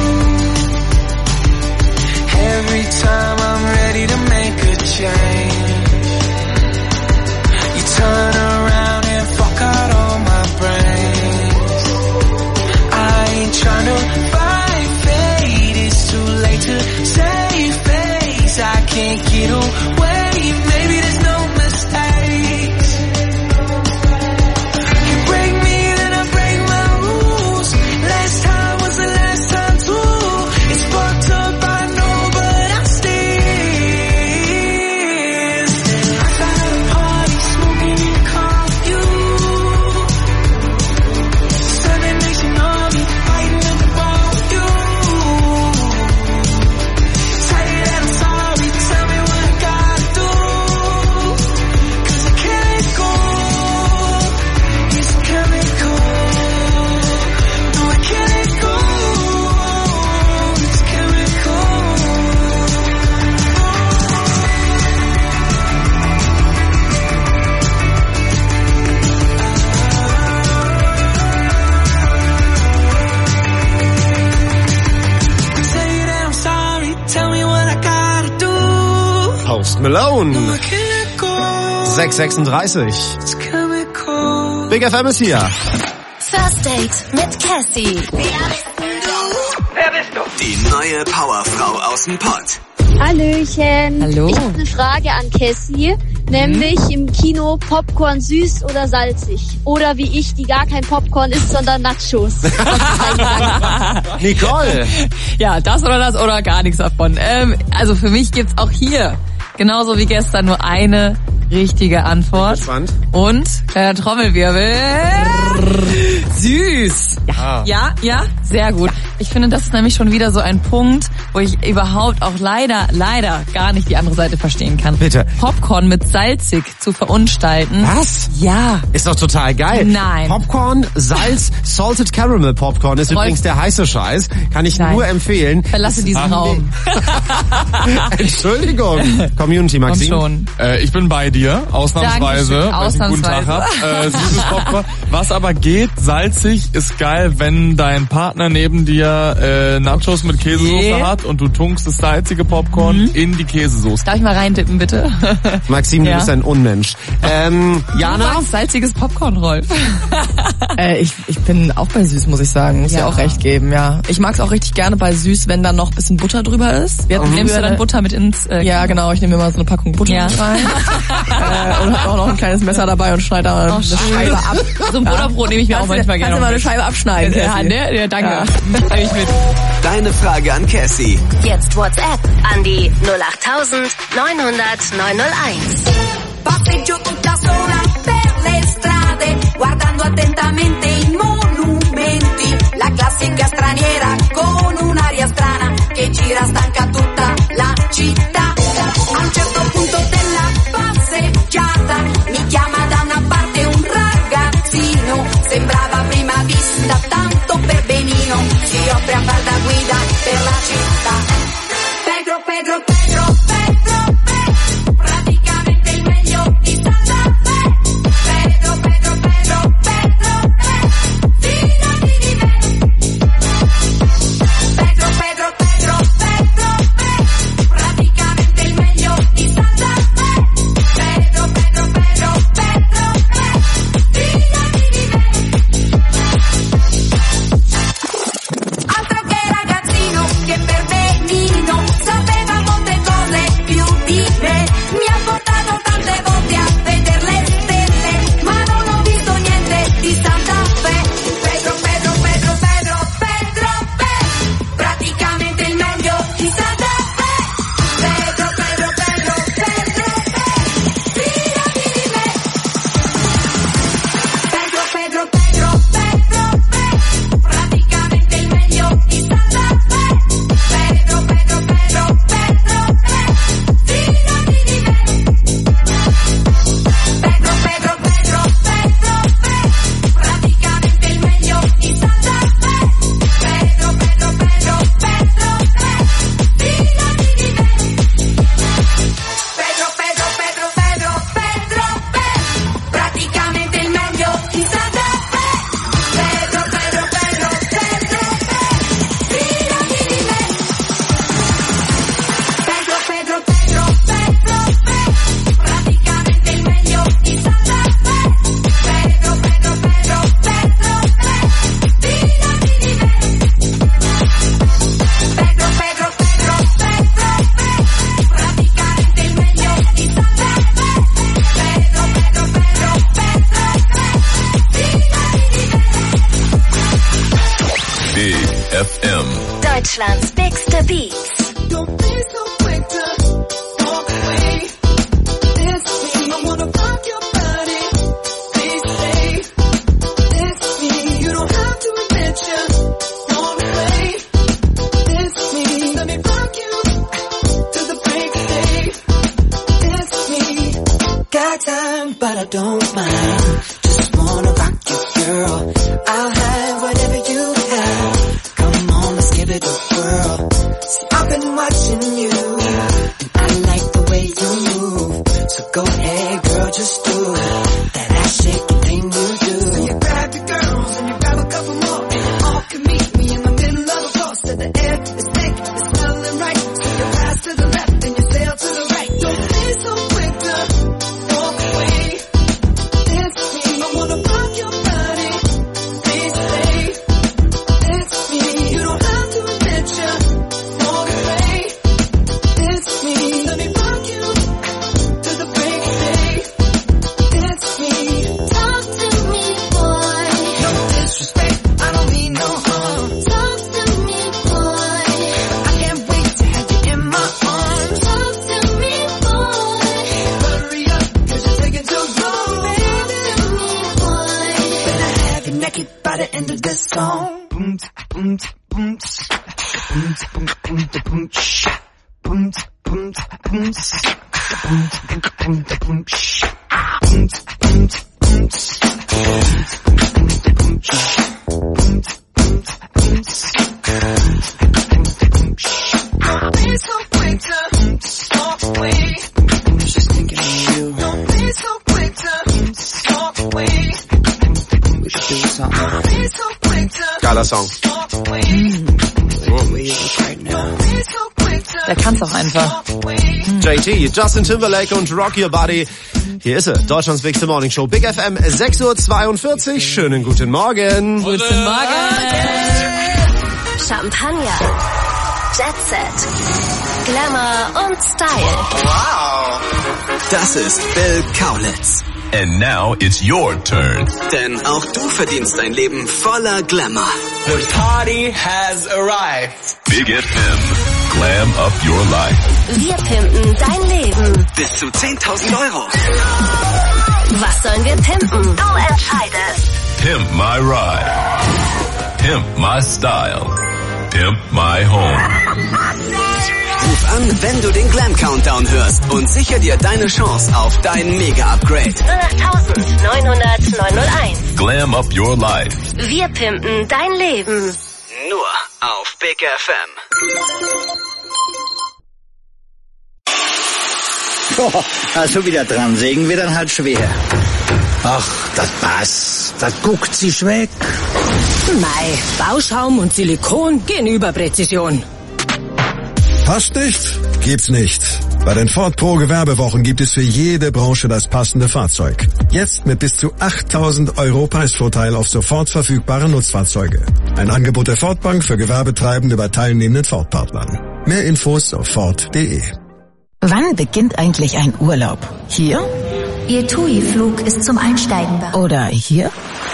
Every time I'm ready to make a change, you turn around and fuck out all my brains. I ain't tryna fight fate, it's too late to save face. I can't get away, maybe there's no mistakes. You break me, then I break my rules. Last time was the last time too. It's fucked up, I know, but I'm still outside of the party, smoking in the car with you. Seven Nation Army, fighting at the bar with you. Say that I'm sorry, tell me what I gotta do. Cause I can't go, it's chemical. No, I can't go, it's chemical. Say that I'm sorry, tell me what I gotta do. Post Malone. I can't go, sechs sechsunddreißig. it's chemical. Big F M ist hier. First Date mit Cassie. Die neue Powerfrau aus dem Pott. Hallöchen. Hallo. Ich habe eine Frage an Cassie, nämlich im Kino Popcorn süß oder salzig? Oder wie ich, die gar kein Popcorn isst, sondern Nachos. Nicole. Ja, das oder das oder gar nichts davon. Ähm, also für mich gibt's auch hier, genauso wie gestern, nur eine richtige Antwort. Spannend. Und, kleiner Trommelwirbel, süß. Ja, ja, ja, sehr gut. Ich finde, das ist nämlich schon wieder so ein Punkt, wo ich überhaupt auch leider, leider gar nicht die andere Seite verstehen kann. Bitte. Popcorn mit salzig zu verunstalten. Was? Ja. Ist doch total geil. Nein. Popcorn, Salz, Salted Caramel Popcorn ist Rolf. übrigens der heiße Scheiß. Kann ich Nein. nur empfehlen. Verlasse diesen Ach, Raum. Entschuldigung. Community, Maxim. Komm schon. Äh, ich bin bei dir, ausnahmsweise, Dankeschön, wenn ich einen guten Tag ausnahmsweise. hab. Äh, süßes Popcorn. Was aber geht, salzig ist geil, wenn dein Partner neben dir äh, Nachos mit Käsesoße Yeah. hat und du tunkst das salzige Popcorn Mhm. in die Käsesoße. Darf ich mal reintippen, bitte? Maxim, du Ja. bist ein Unmensch. Ähm, Jana? Du magst salziges Popcorn, Rolf. Äh, ich, ich bin auch bei süß, muss ich sagen. Muss ja. Ja. auch recht geben, ja. Ich mag es auch richtig gerne bei süß, wenn dann noch ein bisschen Butter drüber ist. Wir hatten Mhm. Nimmst du früher dann Butter mit ins... Äh, Ja, genau. Ich nehme immer so eine Packung Butter Ja. mit rein. äh, und hab auch noch ein kleines Messer dabei und schneide da Oh, eine schön. Scheibe ab. So ein Butterbrot nehme ich mir auch Kannst du- manchmal gerne Kannst du mal eine mit. Scheibe abschneiden. Ja, Cassie. ne? Ja, danke. Ja. Nehme ich mit. Deine Frage an Cassie. Jetzt WhatsApp an die null acht neun null null neun null eins. Passeggio tutta sola per le strade, guardando attentamente i monumenti. La classica straniera con un'aria strana che gira stanca tutta la città. A un certo punto della passeggiata mi chiama da una parte un ragazzino. Sembrava a prima vista tanto per benino. Si offre a far da guida per la città. Pedro, Pedro, Pedro, Pedro, Pedro, praticamente il meglio di Santa Fe. Pedro, Pedro, Pedro, Pedro, Pedro, F M. Deutschlands bigste Beats. Don't be so quick to walk away. This me, I wanna rock your body. Please stay. This me, you don't have to admit you want to play. This me, let me rock you to the break of day. This me, got time, but I don't mind. Just wanna rock you, girl. I'll have whatever you have. Come on, let's give it a whirl. See, I've been watching you, and I like the way you move. So go ahead, girl, just do that ass shaking thing you do. So you grab your girls and you grab a couple more, and you all can meet me in the middle of the floor. So the air is thick, it's smelling right. So you pass to the left and you sail to the right. Don't be so quick to walk away. Dance with me, I wanna rock your body. Please stay. Dance with me, you don't have to admit you want to play. Dance with me, let me rock you to the break of day. Dance with me, Talk to me, boy. no disrespect, I don't mean no harm. Talk to me, boy. I can't wait to have you in my arms. Talk to me, boy. Hurry up, cause you're taking too long. Talk to me, boy. Gonna have you naked by the end of this song. Boom, boom, boom, boom, boom, boom, boom, boom, sh- boom, boom, boom, boom, s- boom, boom, boom, boom, sh- boom, boom, boom, s- boom, boom, boom, sh- boom, boom, boom, s- boom, boom, boom, sh- Don't be so quick to walk away. Just thinking of you. Don't be so quick to walk away. We should do something. Don't be so quick to Geiler Song. walk away. Der kann's auch einfach. J T, Justin Timberlake und Rock Your Body. Hier ist er, Deutschlands bigste Morning Show. Big F M, sechs Uhr zweiundvierzig. Schönen guten Morgen. Guten Morgen. Champagner, Jet Set, Glamour und Style. Wow. Das ist Bill Kaulitz. And now it's your turn. Denn auch du verdienst ein Leben voller Glamour. The party has arrived. Big F M. Glam up your life. Wir pimpen dein Leben. Bis zu zehntausend Euro. Was sollen wir pimpen? Du entscheidest. Pimp my ride. Pimp my style. Pimp my home. Ruf an, wenn du den Glam Countdown hörst und sicher dir deine Chance auf dein Mega-Upgrade. null acht neun null null neun null eins. Glam up your life. Wir pimpen dein Leben. Nur auf Big F M. Oh, also wieder dran sägen wir dann halt schwer. Ach, das passt. Das guckt sich weg. Mei, Bauschaum und Silikon gehen über Präzision. Passt nicht? Gibt's nicht. Bei den Ford Pro Gewerbewochen gibt es für jede Branche das passende Fahrzeug. Jetzt mit bis zu achttausend Euro Preisvorteil auf sofort verfügbare Nutzfahrzeuge. Ein Angebot der Ford Bank für Gewerbetreibende bei teilnehmenden Ford-Partnern. Mehr Infos auf ford punkt de. Wann beginnt eigentlich ein Urlaub? Hier? Ihr T U I-Flug ist zum Einsteigen bereit. Oder hier?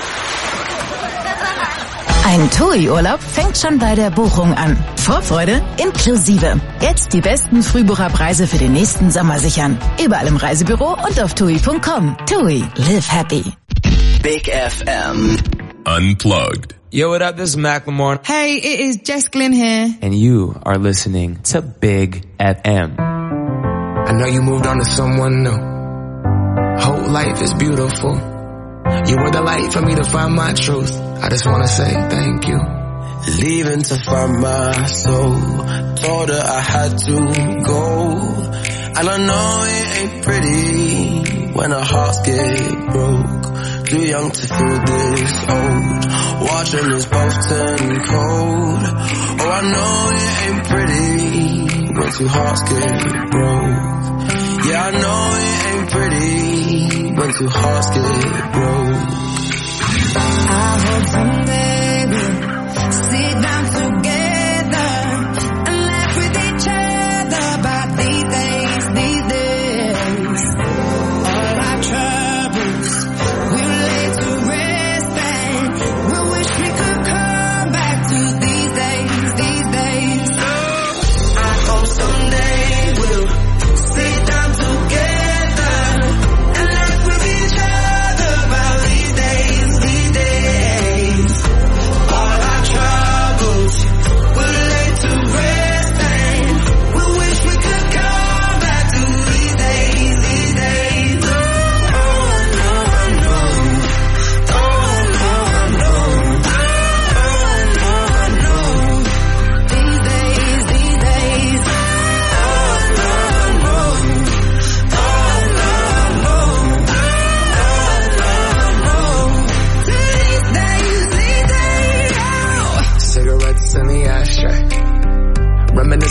Ein T U I-Urlaub fängt schon bei der Buchung an. Vorfreude inklusive. Jetzt die besten Frühbucherpreise für den nächsten Sommer sichern. Überall im Reisebüro und auf tui punkt com. T U I, live happy. Big F M. Unplugged. Yo, what up? This is Macklemore. Hey, it is Jess Glynn here. And you are listening to Big F M. I know you moved on to someone new. Whole life is beautiful. You were the light for me to find my truth. I just wanna say thank you. Leaving to find my soul. Told her I had to go. And I know it ain't pretty when our hearts get broke. Too young to feel this old. Watching us both turn cold. Oh, I know it ain't pretty when two hearts get broke. Yeah, I know it ain't pretty when two hearts get broke. I hope someday we'll sit down together and laugh with each other about these days, these days. All our troubles we'll lay to rest and we wish we could come back to these days.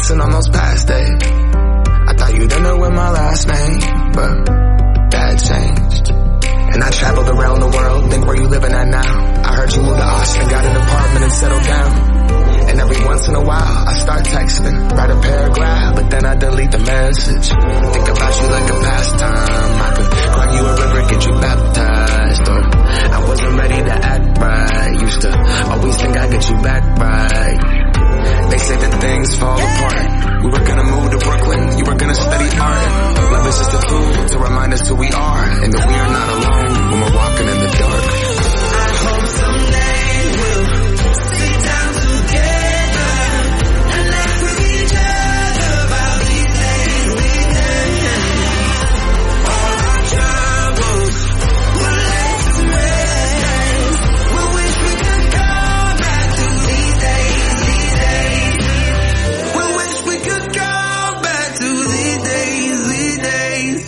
reminiscing on those past days. I thought you'd end up with my last name, but that changed. And I traveled around the world, think where you living at now. I heard you moved to Austin, got an apartment and settled down. And every once in a while, I start texting, write a paragraph, but then I delete the message. Think about you like a pastime. I could cry you a river, get you baptized. Or I wasn't ready to act right. Used to always think I'd get you back right. They say that things fall apart. We were gonna move to Brooklyn, you were gonna study art. Love is just a tool to remind us who we are, and that we are not alone when we're walking in the dark. I hope someday we'll sit down together and laugh with each other about these days we had. All our troubles will last away. We wish we could go back to these days, these days. We wish we could go back to these days, these days.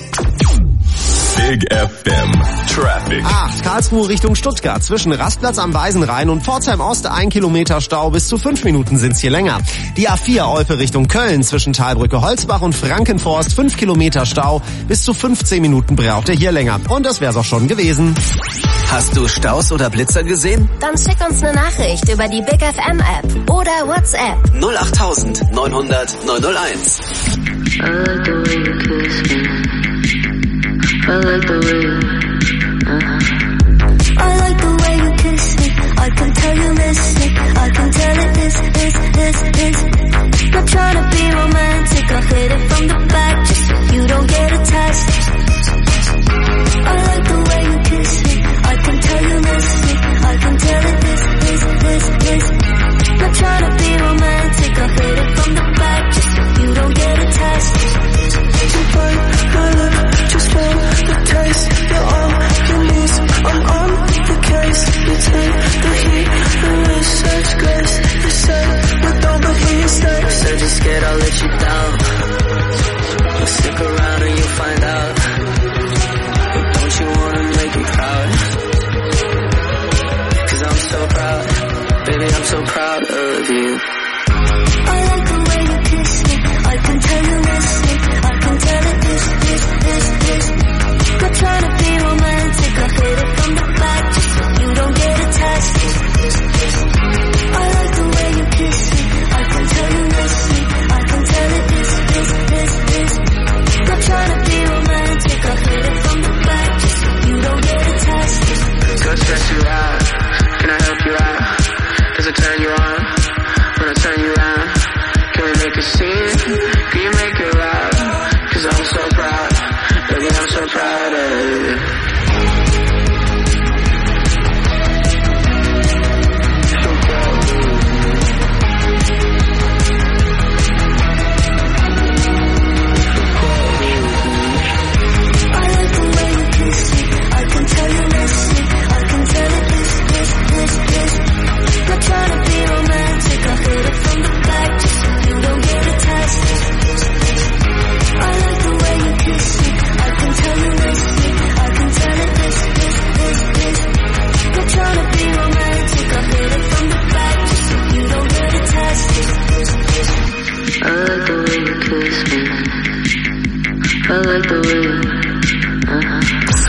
Big F M Traffic. acht Karlsruhe Richtung Stuttgart. Zwischen Rastplatz am Weisenrhein und Pforzheim Ost ein Kilometer Stau. Bis zu fünf Minuten sind's hier länger. Die A vier Olpe Richtung Köln. Zwischen Talbrücke Holzbach und Frankenforst fünf Kilometer Stau. Bis zu fünfzehn Minuten braucht er hier länger. Und das wär's auch schon gewesen. Hast du Staus oder Blitzer gesehen? Dann schick uns eine Nachricht über die Big F M App oder WhatsApp. null acht neun null null neun null eins. I like the way you kiss me. I like the way you, uh-huh. I like the way you kiss me. I can tell you miss it. I can tell it is, is, is, is. Not trying to be romantic. I hit it from the back just so you don't get attached. I like the way you kiss me. I can tell you miss it. I can tell it is, is, is, is. Not trying to be romantic. I hit it from the back just so you don't get attached. To find my love, just feel the taste. You're all you need. I'm on the case. You take the heat, you wish such grace. You say with all the heat stay. Said you're scared I'll let you down. But stick around and you'll find out. But don't you wanna make me proud? Cause I'm so proud, baby, I'm so proud of you. I like the way you kiss me. I can tell you miss it. I can tell it is, is, is, is. Not trying to be romantic. I hit it from the back just so you don't get attached. I like the way you kiss me. I can tell you miss it. I can tell it is, is, is, is. Not trying to be romantic. I hit it from the back just so you don't get attached. Go stress you out. Can I help you out? Does it turn you on? When I turn you around, can we make a scene? Can you make it loud? Cause I'm so proud, baby, I'm so proud of you. I like the way you, uh-huh.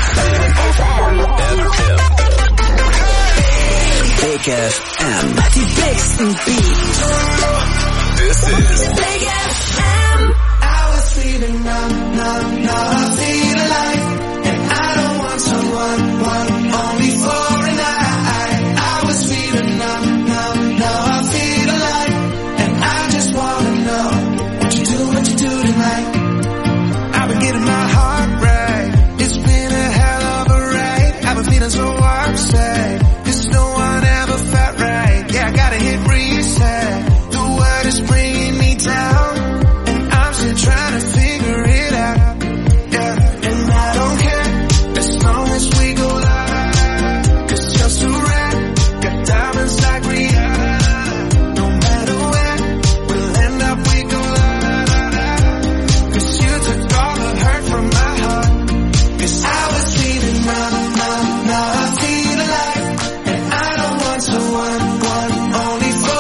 Big F M. Die bigsten Beats. This is Big F M. I was feeling numb, numb, now I feel alive. And I don't want someone, one, only for a night. I was feeling numb, numb, now I feel alive. And I just wanna know what you do, what you do tonight. I've been getting my heart right. It's been a hell of a ride. I've been feeling so upset. Cause no one ever felt right. Yeah, I gotta hit reset. The world is bringing me down. And I'm still trying to figure it out. Yeah, and I don't care as long as we go live. Cause you're so rad. Got diamonds like Rihanna. No matter where we'll end up, we go live. Cause you took all the hurt from my heart. Cause I was feeling numb, numb, now I feel alive. And I don't want someone, one, only for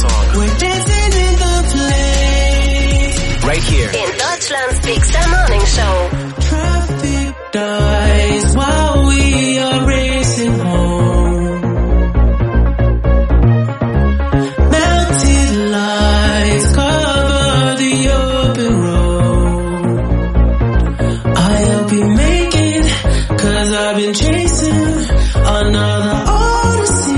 We're dancing in the flames. Right here. In Deutschland's Big Star Morning Show. Traffic dies while we are racing home. Mountain lights cover the open road. I hope you make it, cause I've been chasing another odyssey.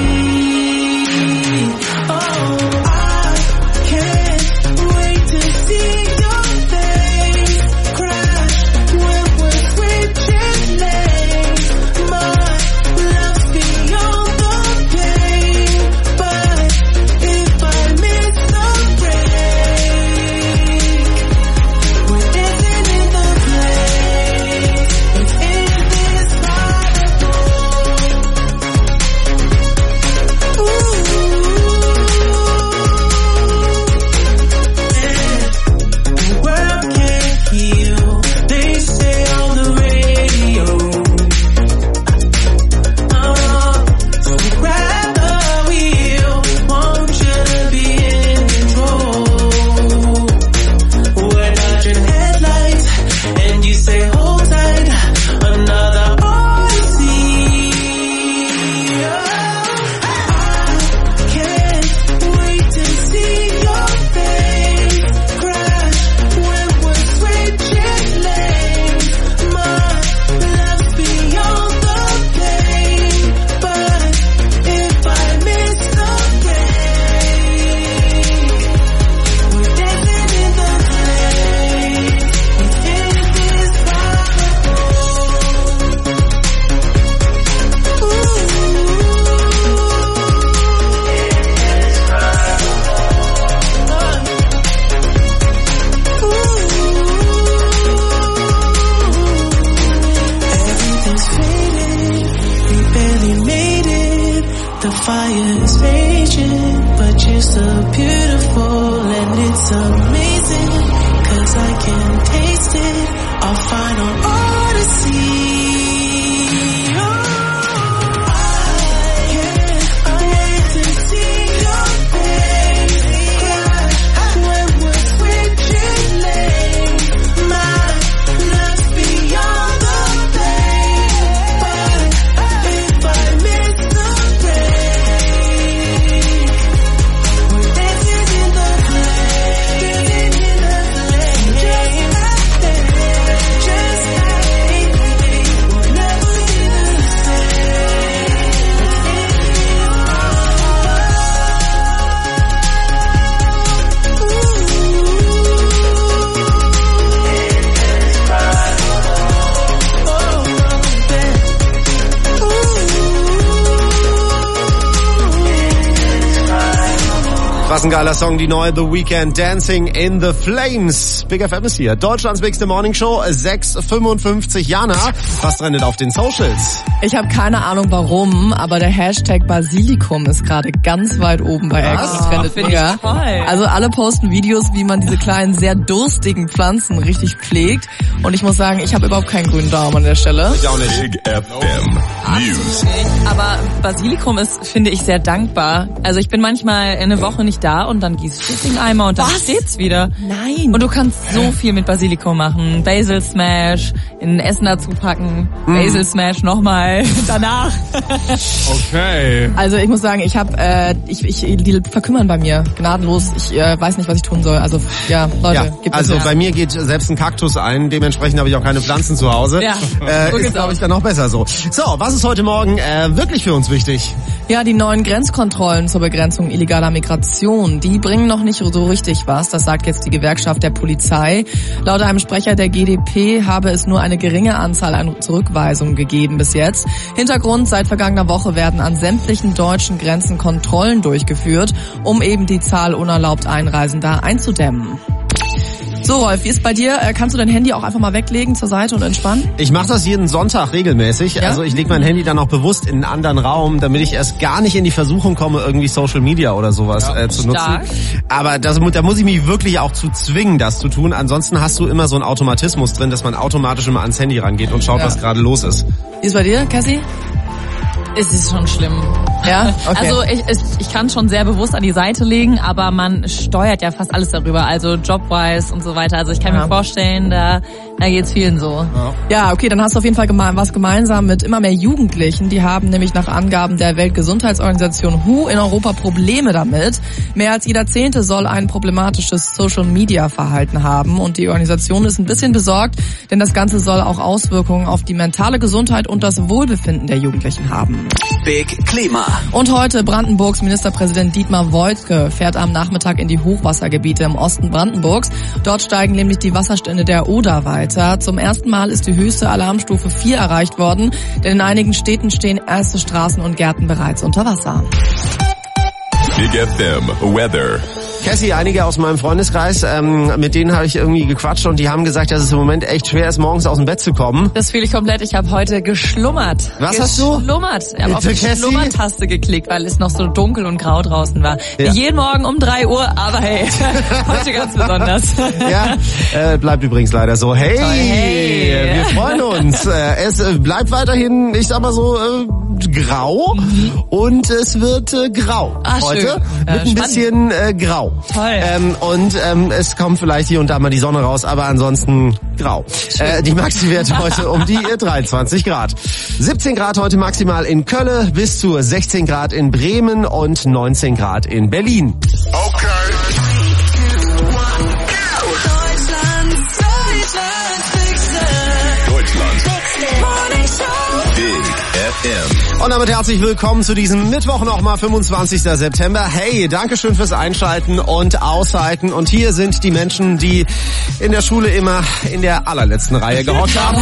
Oh, I can't wait to see your face crash when we're switching lanes. My love's beyond the pain, but if I miss the break, we're dancing in the flames. It's indescribable. The world can't heal, they say on the radio. Uh, so grab the wheel, want you to be in control. We're dodging headlights, and you say hold tight, another odyssey. I can't wait to see your face crash when we're switching lanes. My love's beyond the pain, but if I miss the break, we're dancing in the flames. It's Everything's faded, we barely made it. The fire is raging, but you're so beautiful and it's amazing. Cause I can taste it, our final odyssey. Oh, I can't wait to see your face crash when we're switching lanes. My love's beyond the pain, but if I miss the break, we're dancing in the flames, dancing in the flames, just like that, just like we'll never be the same. Was ein geiler Song, die neue The Weeknd, Dancing in the Flames. Big F M ist hier, Deutschlands Big Star Morning Show, sechs Uhr fünfundfünfzig. Jana, was trendet auf den Socials? Ich habe keine Ahnung warum, aber der Hashtag Basilikum ist gerade ganz weit oben bei X. Oh, Trendet finde mega. ich toll. Also alle posten Videos, wie man diese kleinen, sehr durstigen Pflanzen richtig pflegt. Und ich muss sagen, ich habe überhaupt keinen grünen Daumen an der Stelle. Ich auch nicht. Big F M News. Aber Basilikum ist, finde ich, sehr dankbar. Also ich bin manchmal eine Woche nicht da und dann gieße ich das in den Eimer und dann Was? steht's wieder. Nein. Und du kannst so viel mit Basilikum machen. Basil Smash, in Essen dazu packen. Mm. Basil Smash nochmal danach. Okay. Also ich muss sagen, ich habe, äh, ich, ich, die verkümmern bei mir gnadenlos. Ich äh, weiß nicht, was ich tun soll. Also ja, Leute, Ja, gibt also es ja. bei mir geht selbst ein Kaktus ein, dementsprechend habe ich auch keine Pflanzen zu Hause. Ja, äh, so ist, geht's glaube ich, auch. dann auch besser so. So, was ist heute Morgen äh, wirklich für uns wichtig? Ja, die neuen Grenzkontrollen zur Begrenzung illegaler Migration, die bringen noch nicht so richtig was. Das sagt jetzt die Gewerkschaft der Polizei. Laut einem Sprecher der G d P habe es nur eine geringe Anzahl an Zurückweisungen gegeben bis jetzt. Hintergrund: Seit vergangener Woche werden an sämtlichen deutschen Grenzen Kontrollen durchgeführt, um eben die Zahl unerlaubt Einreisender einzudämmen. So, Rolf, wie ist bei dir? Kannst du dein Handy auch einfach mal weglegen zur Seite und entspannen? Ich mache das jeden Sonntag regelmäßig. Ja? Also ich lege mein Handy dann auch bewusst in einen anderen Raum, damit ich erst gar nicht in die Versuchung komme, irgendwie Social Media oder sowas Ja, äh, zu stark. nutzen. Aber das, da muss ich mich wirklich auch zu zwingen, das zu tun. Ansonsten hast du immer so einen Automatismus drin, dass man automatisch immer ans Handy rangeht und schaut, Ja. was gerade los ist. Wie ist bei dir, Cassie? Es ist schon schlimm. Ja, okay. Also ich, ich, ich kann schon sehr bewusst an die Seite legen, aber man steuert ja fast alles darüber, also Jobwise und so weiter. Also ich kann ja. mir vorstellen, da, da geht's vielen so. Ja. ja, okay, dann hast du auf jeden Fall geme- was gemeinsam mit immer mehr Jugendlichen. Die haben nämlich nach Angaben der Weltgesundheitsorganisation W H O in Europa Probleme damit. Mehr als jeder Zehnte soll ein problematisches Social-Media-Verhalten haben und die Organisation ist ein bisschen besorgt, denn das Ganze soll auch Auswirkungen auf die mentale Gesundheit und das Wohlbefinden der Jugendlichen haben. Big Klima. Und heute Brandenburgs Ministerpräsident Dietmar Woidke fährt am Nachmittag in die Hochwassergebiete im Osten Brandenburgs. Dort steigen nämlich die Wasserstände der Oder weiter. Zum ersten Mal ist die höchste Alarmstufe vier erreicht worden, denn in einigen Städten stehen erste Straßen und Gärten bereits unter Wasser. Big F M Weather. Cassie, einige aus meinem Freundeskreis, ähm, mit denen habe ich irgendwie gequatscht und die haben gesagt, dass es im Moment echt schwer ist, morgens aus dem Bett zu kommen. Das fühle ich komplett. Ich habe heute geschlummert. Was hast du? Geschlummert. Ich habe auf die Cassie? Schlummertaste geklickt, weil es noch so dunkel und grau draußen war. Ja. Wie jeden Morgen um drei Uhr, aber hey, heute ganz besonders. Ja, äh, bleibt übrigens leider so. Hey, hey. wir freuen uns. Äh, es äh, bleibt weiterhin, ich sag mal so, äh, grau mhm. und es wird äh, grau Ach, heute schön. mit äh, ein bisschen äh, grau. Toll. Ähm, und ähm, es kommt vielleicht hier und da mal die Sonne raus, aber ansonsten grau. Äh, die Maxi-Werte heute um die äh, dreiundzwanzig Grad. siebzehn Grad heute maximal in Köln, bis zu sechzehn Grad in Bremen und neunzehn Grad in Berlin. Okay. Und damit herzlich willkommen zu diesem Mittwoch nochmal, fünfundzwanzigster September. Hey, Dankeschön fürs Einschalten und Aushalten. Und hier sind die Menschen, die in der Schule immer in der allerletzten Reihe gehockt haben.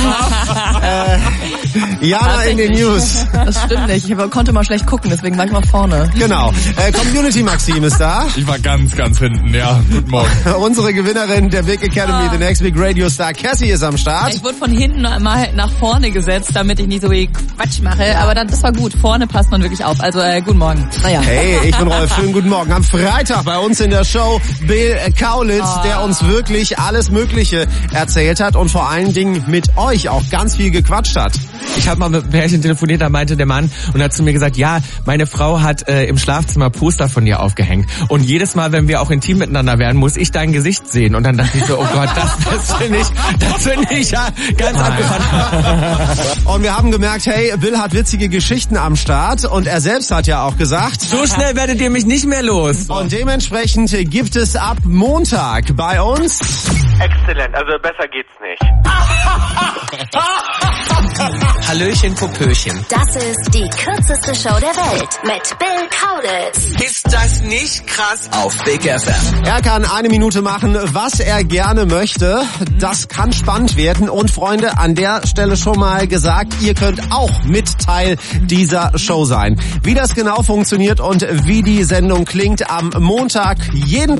äh, Jana in den News. Das stimmt nicht. Ich konnte mal schlecht gucken, deswegen war ich mal vorne. Genau. Äh, Community Maxim ist da. Ich war ganz, ganz hinten, ja. Guten Morgen. Unsere Gewinnerin der Big Academy, the Next Big Radio Star, Cassie, ist am Start. Ich wurde von hinten mal nach vorne gesetzt, damit ich nicht so viel Quatsch mache. Aber dann, das war gut. Vorne passt man wirklich auf. Also äh, guten Morgen. Naja. Hey, ich bin Rolf. Schönen guten Morgen. Am Freitag bei uns in der Show Bill Kaulitz, oh. der uns wirklich alles Mögliche erzählt hat und vor allen Dingen mit euch auch ganz viel gequatscht hat. Ich habe mal mit einem Pärchen telefoniert, da meinte der Mann und hat zu mir gesagt, ja, meine Frau hat äh, im Schlafzimmer Poster von dir aufgehängt. Und jedes Mal, wenn wir auch intim miteinander werden, muss ich dein Gesicht sehen. Und dann dachte ich so, oh Gott, das, das finde ich, das finde ich ja ganz abgefahren. Und wir haben gemerkt, hey, Bill hat witzige Geschichten am Start und er selbst hat ja auch gesagt, so schnell werdet ihr mich nicht mehr los. Und dementsprechend gibt es ab Montag bei uns... Exzellent, also besser geht's nicht. Hallöchen, Popöchen. Das ist die kürzeste Show der Welt mit Bill Kaulitz. Ist das nicht krass? Auf Big F M. Er kann eine Minute machen, was er gerne möchte. Das kann spannend werden. Und Freunde, an der Stelle schon mal gesagt, ihr könnt auch mit Teil dieser Show sein. Wie das genau funktioniert und wie die Sendung klingt am Montag jeden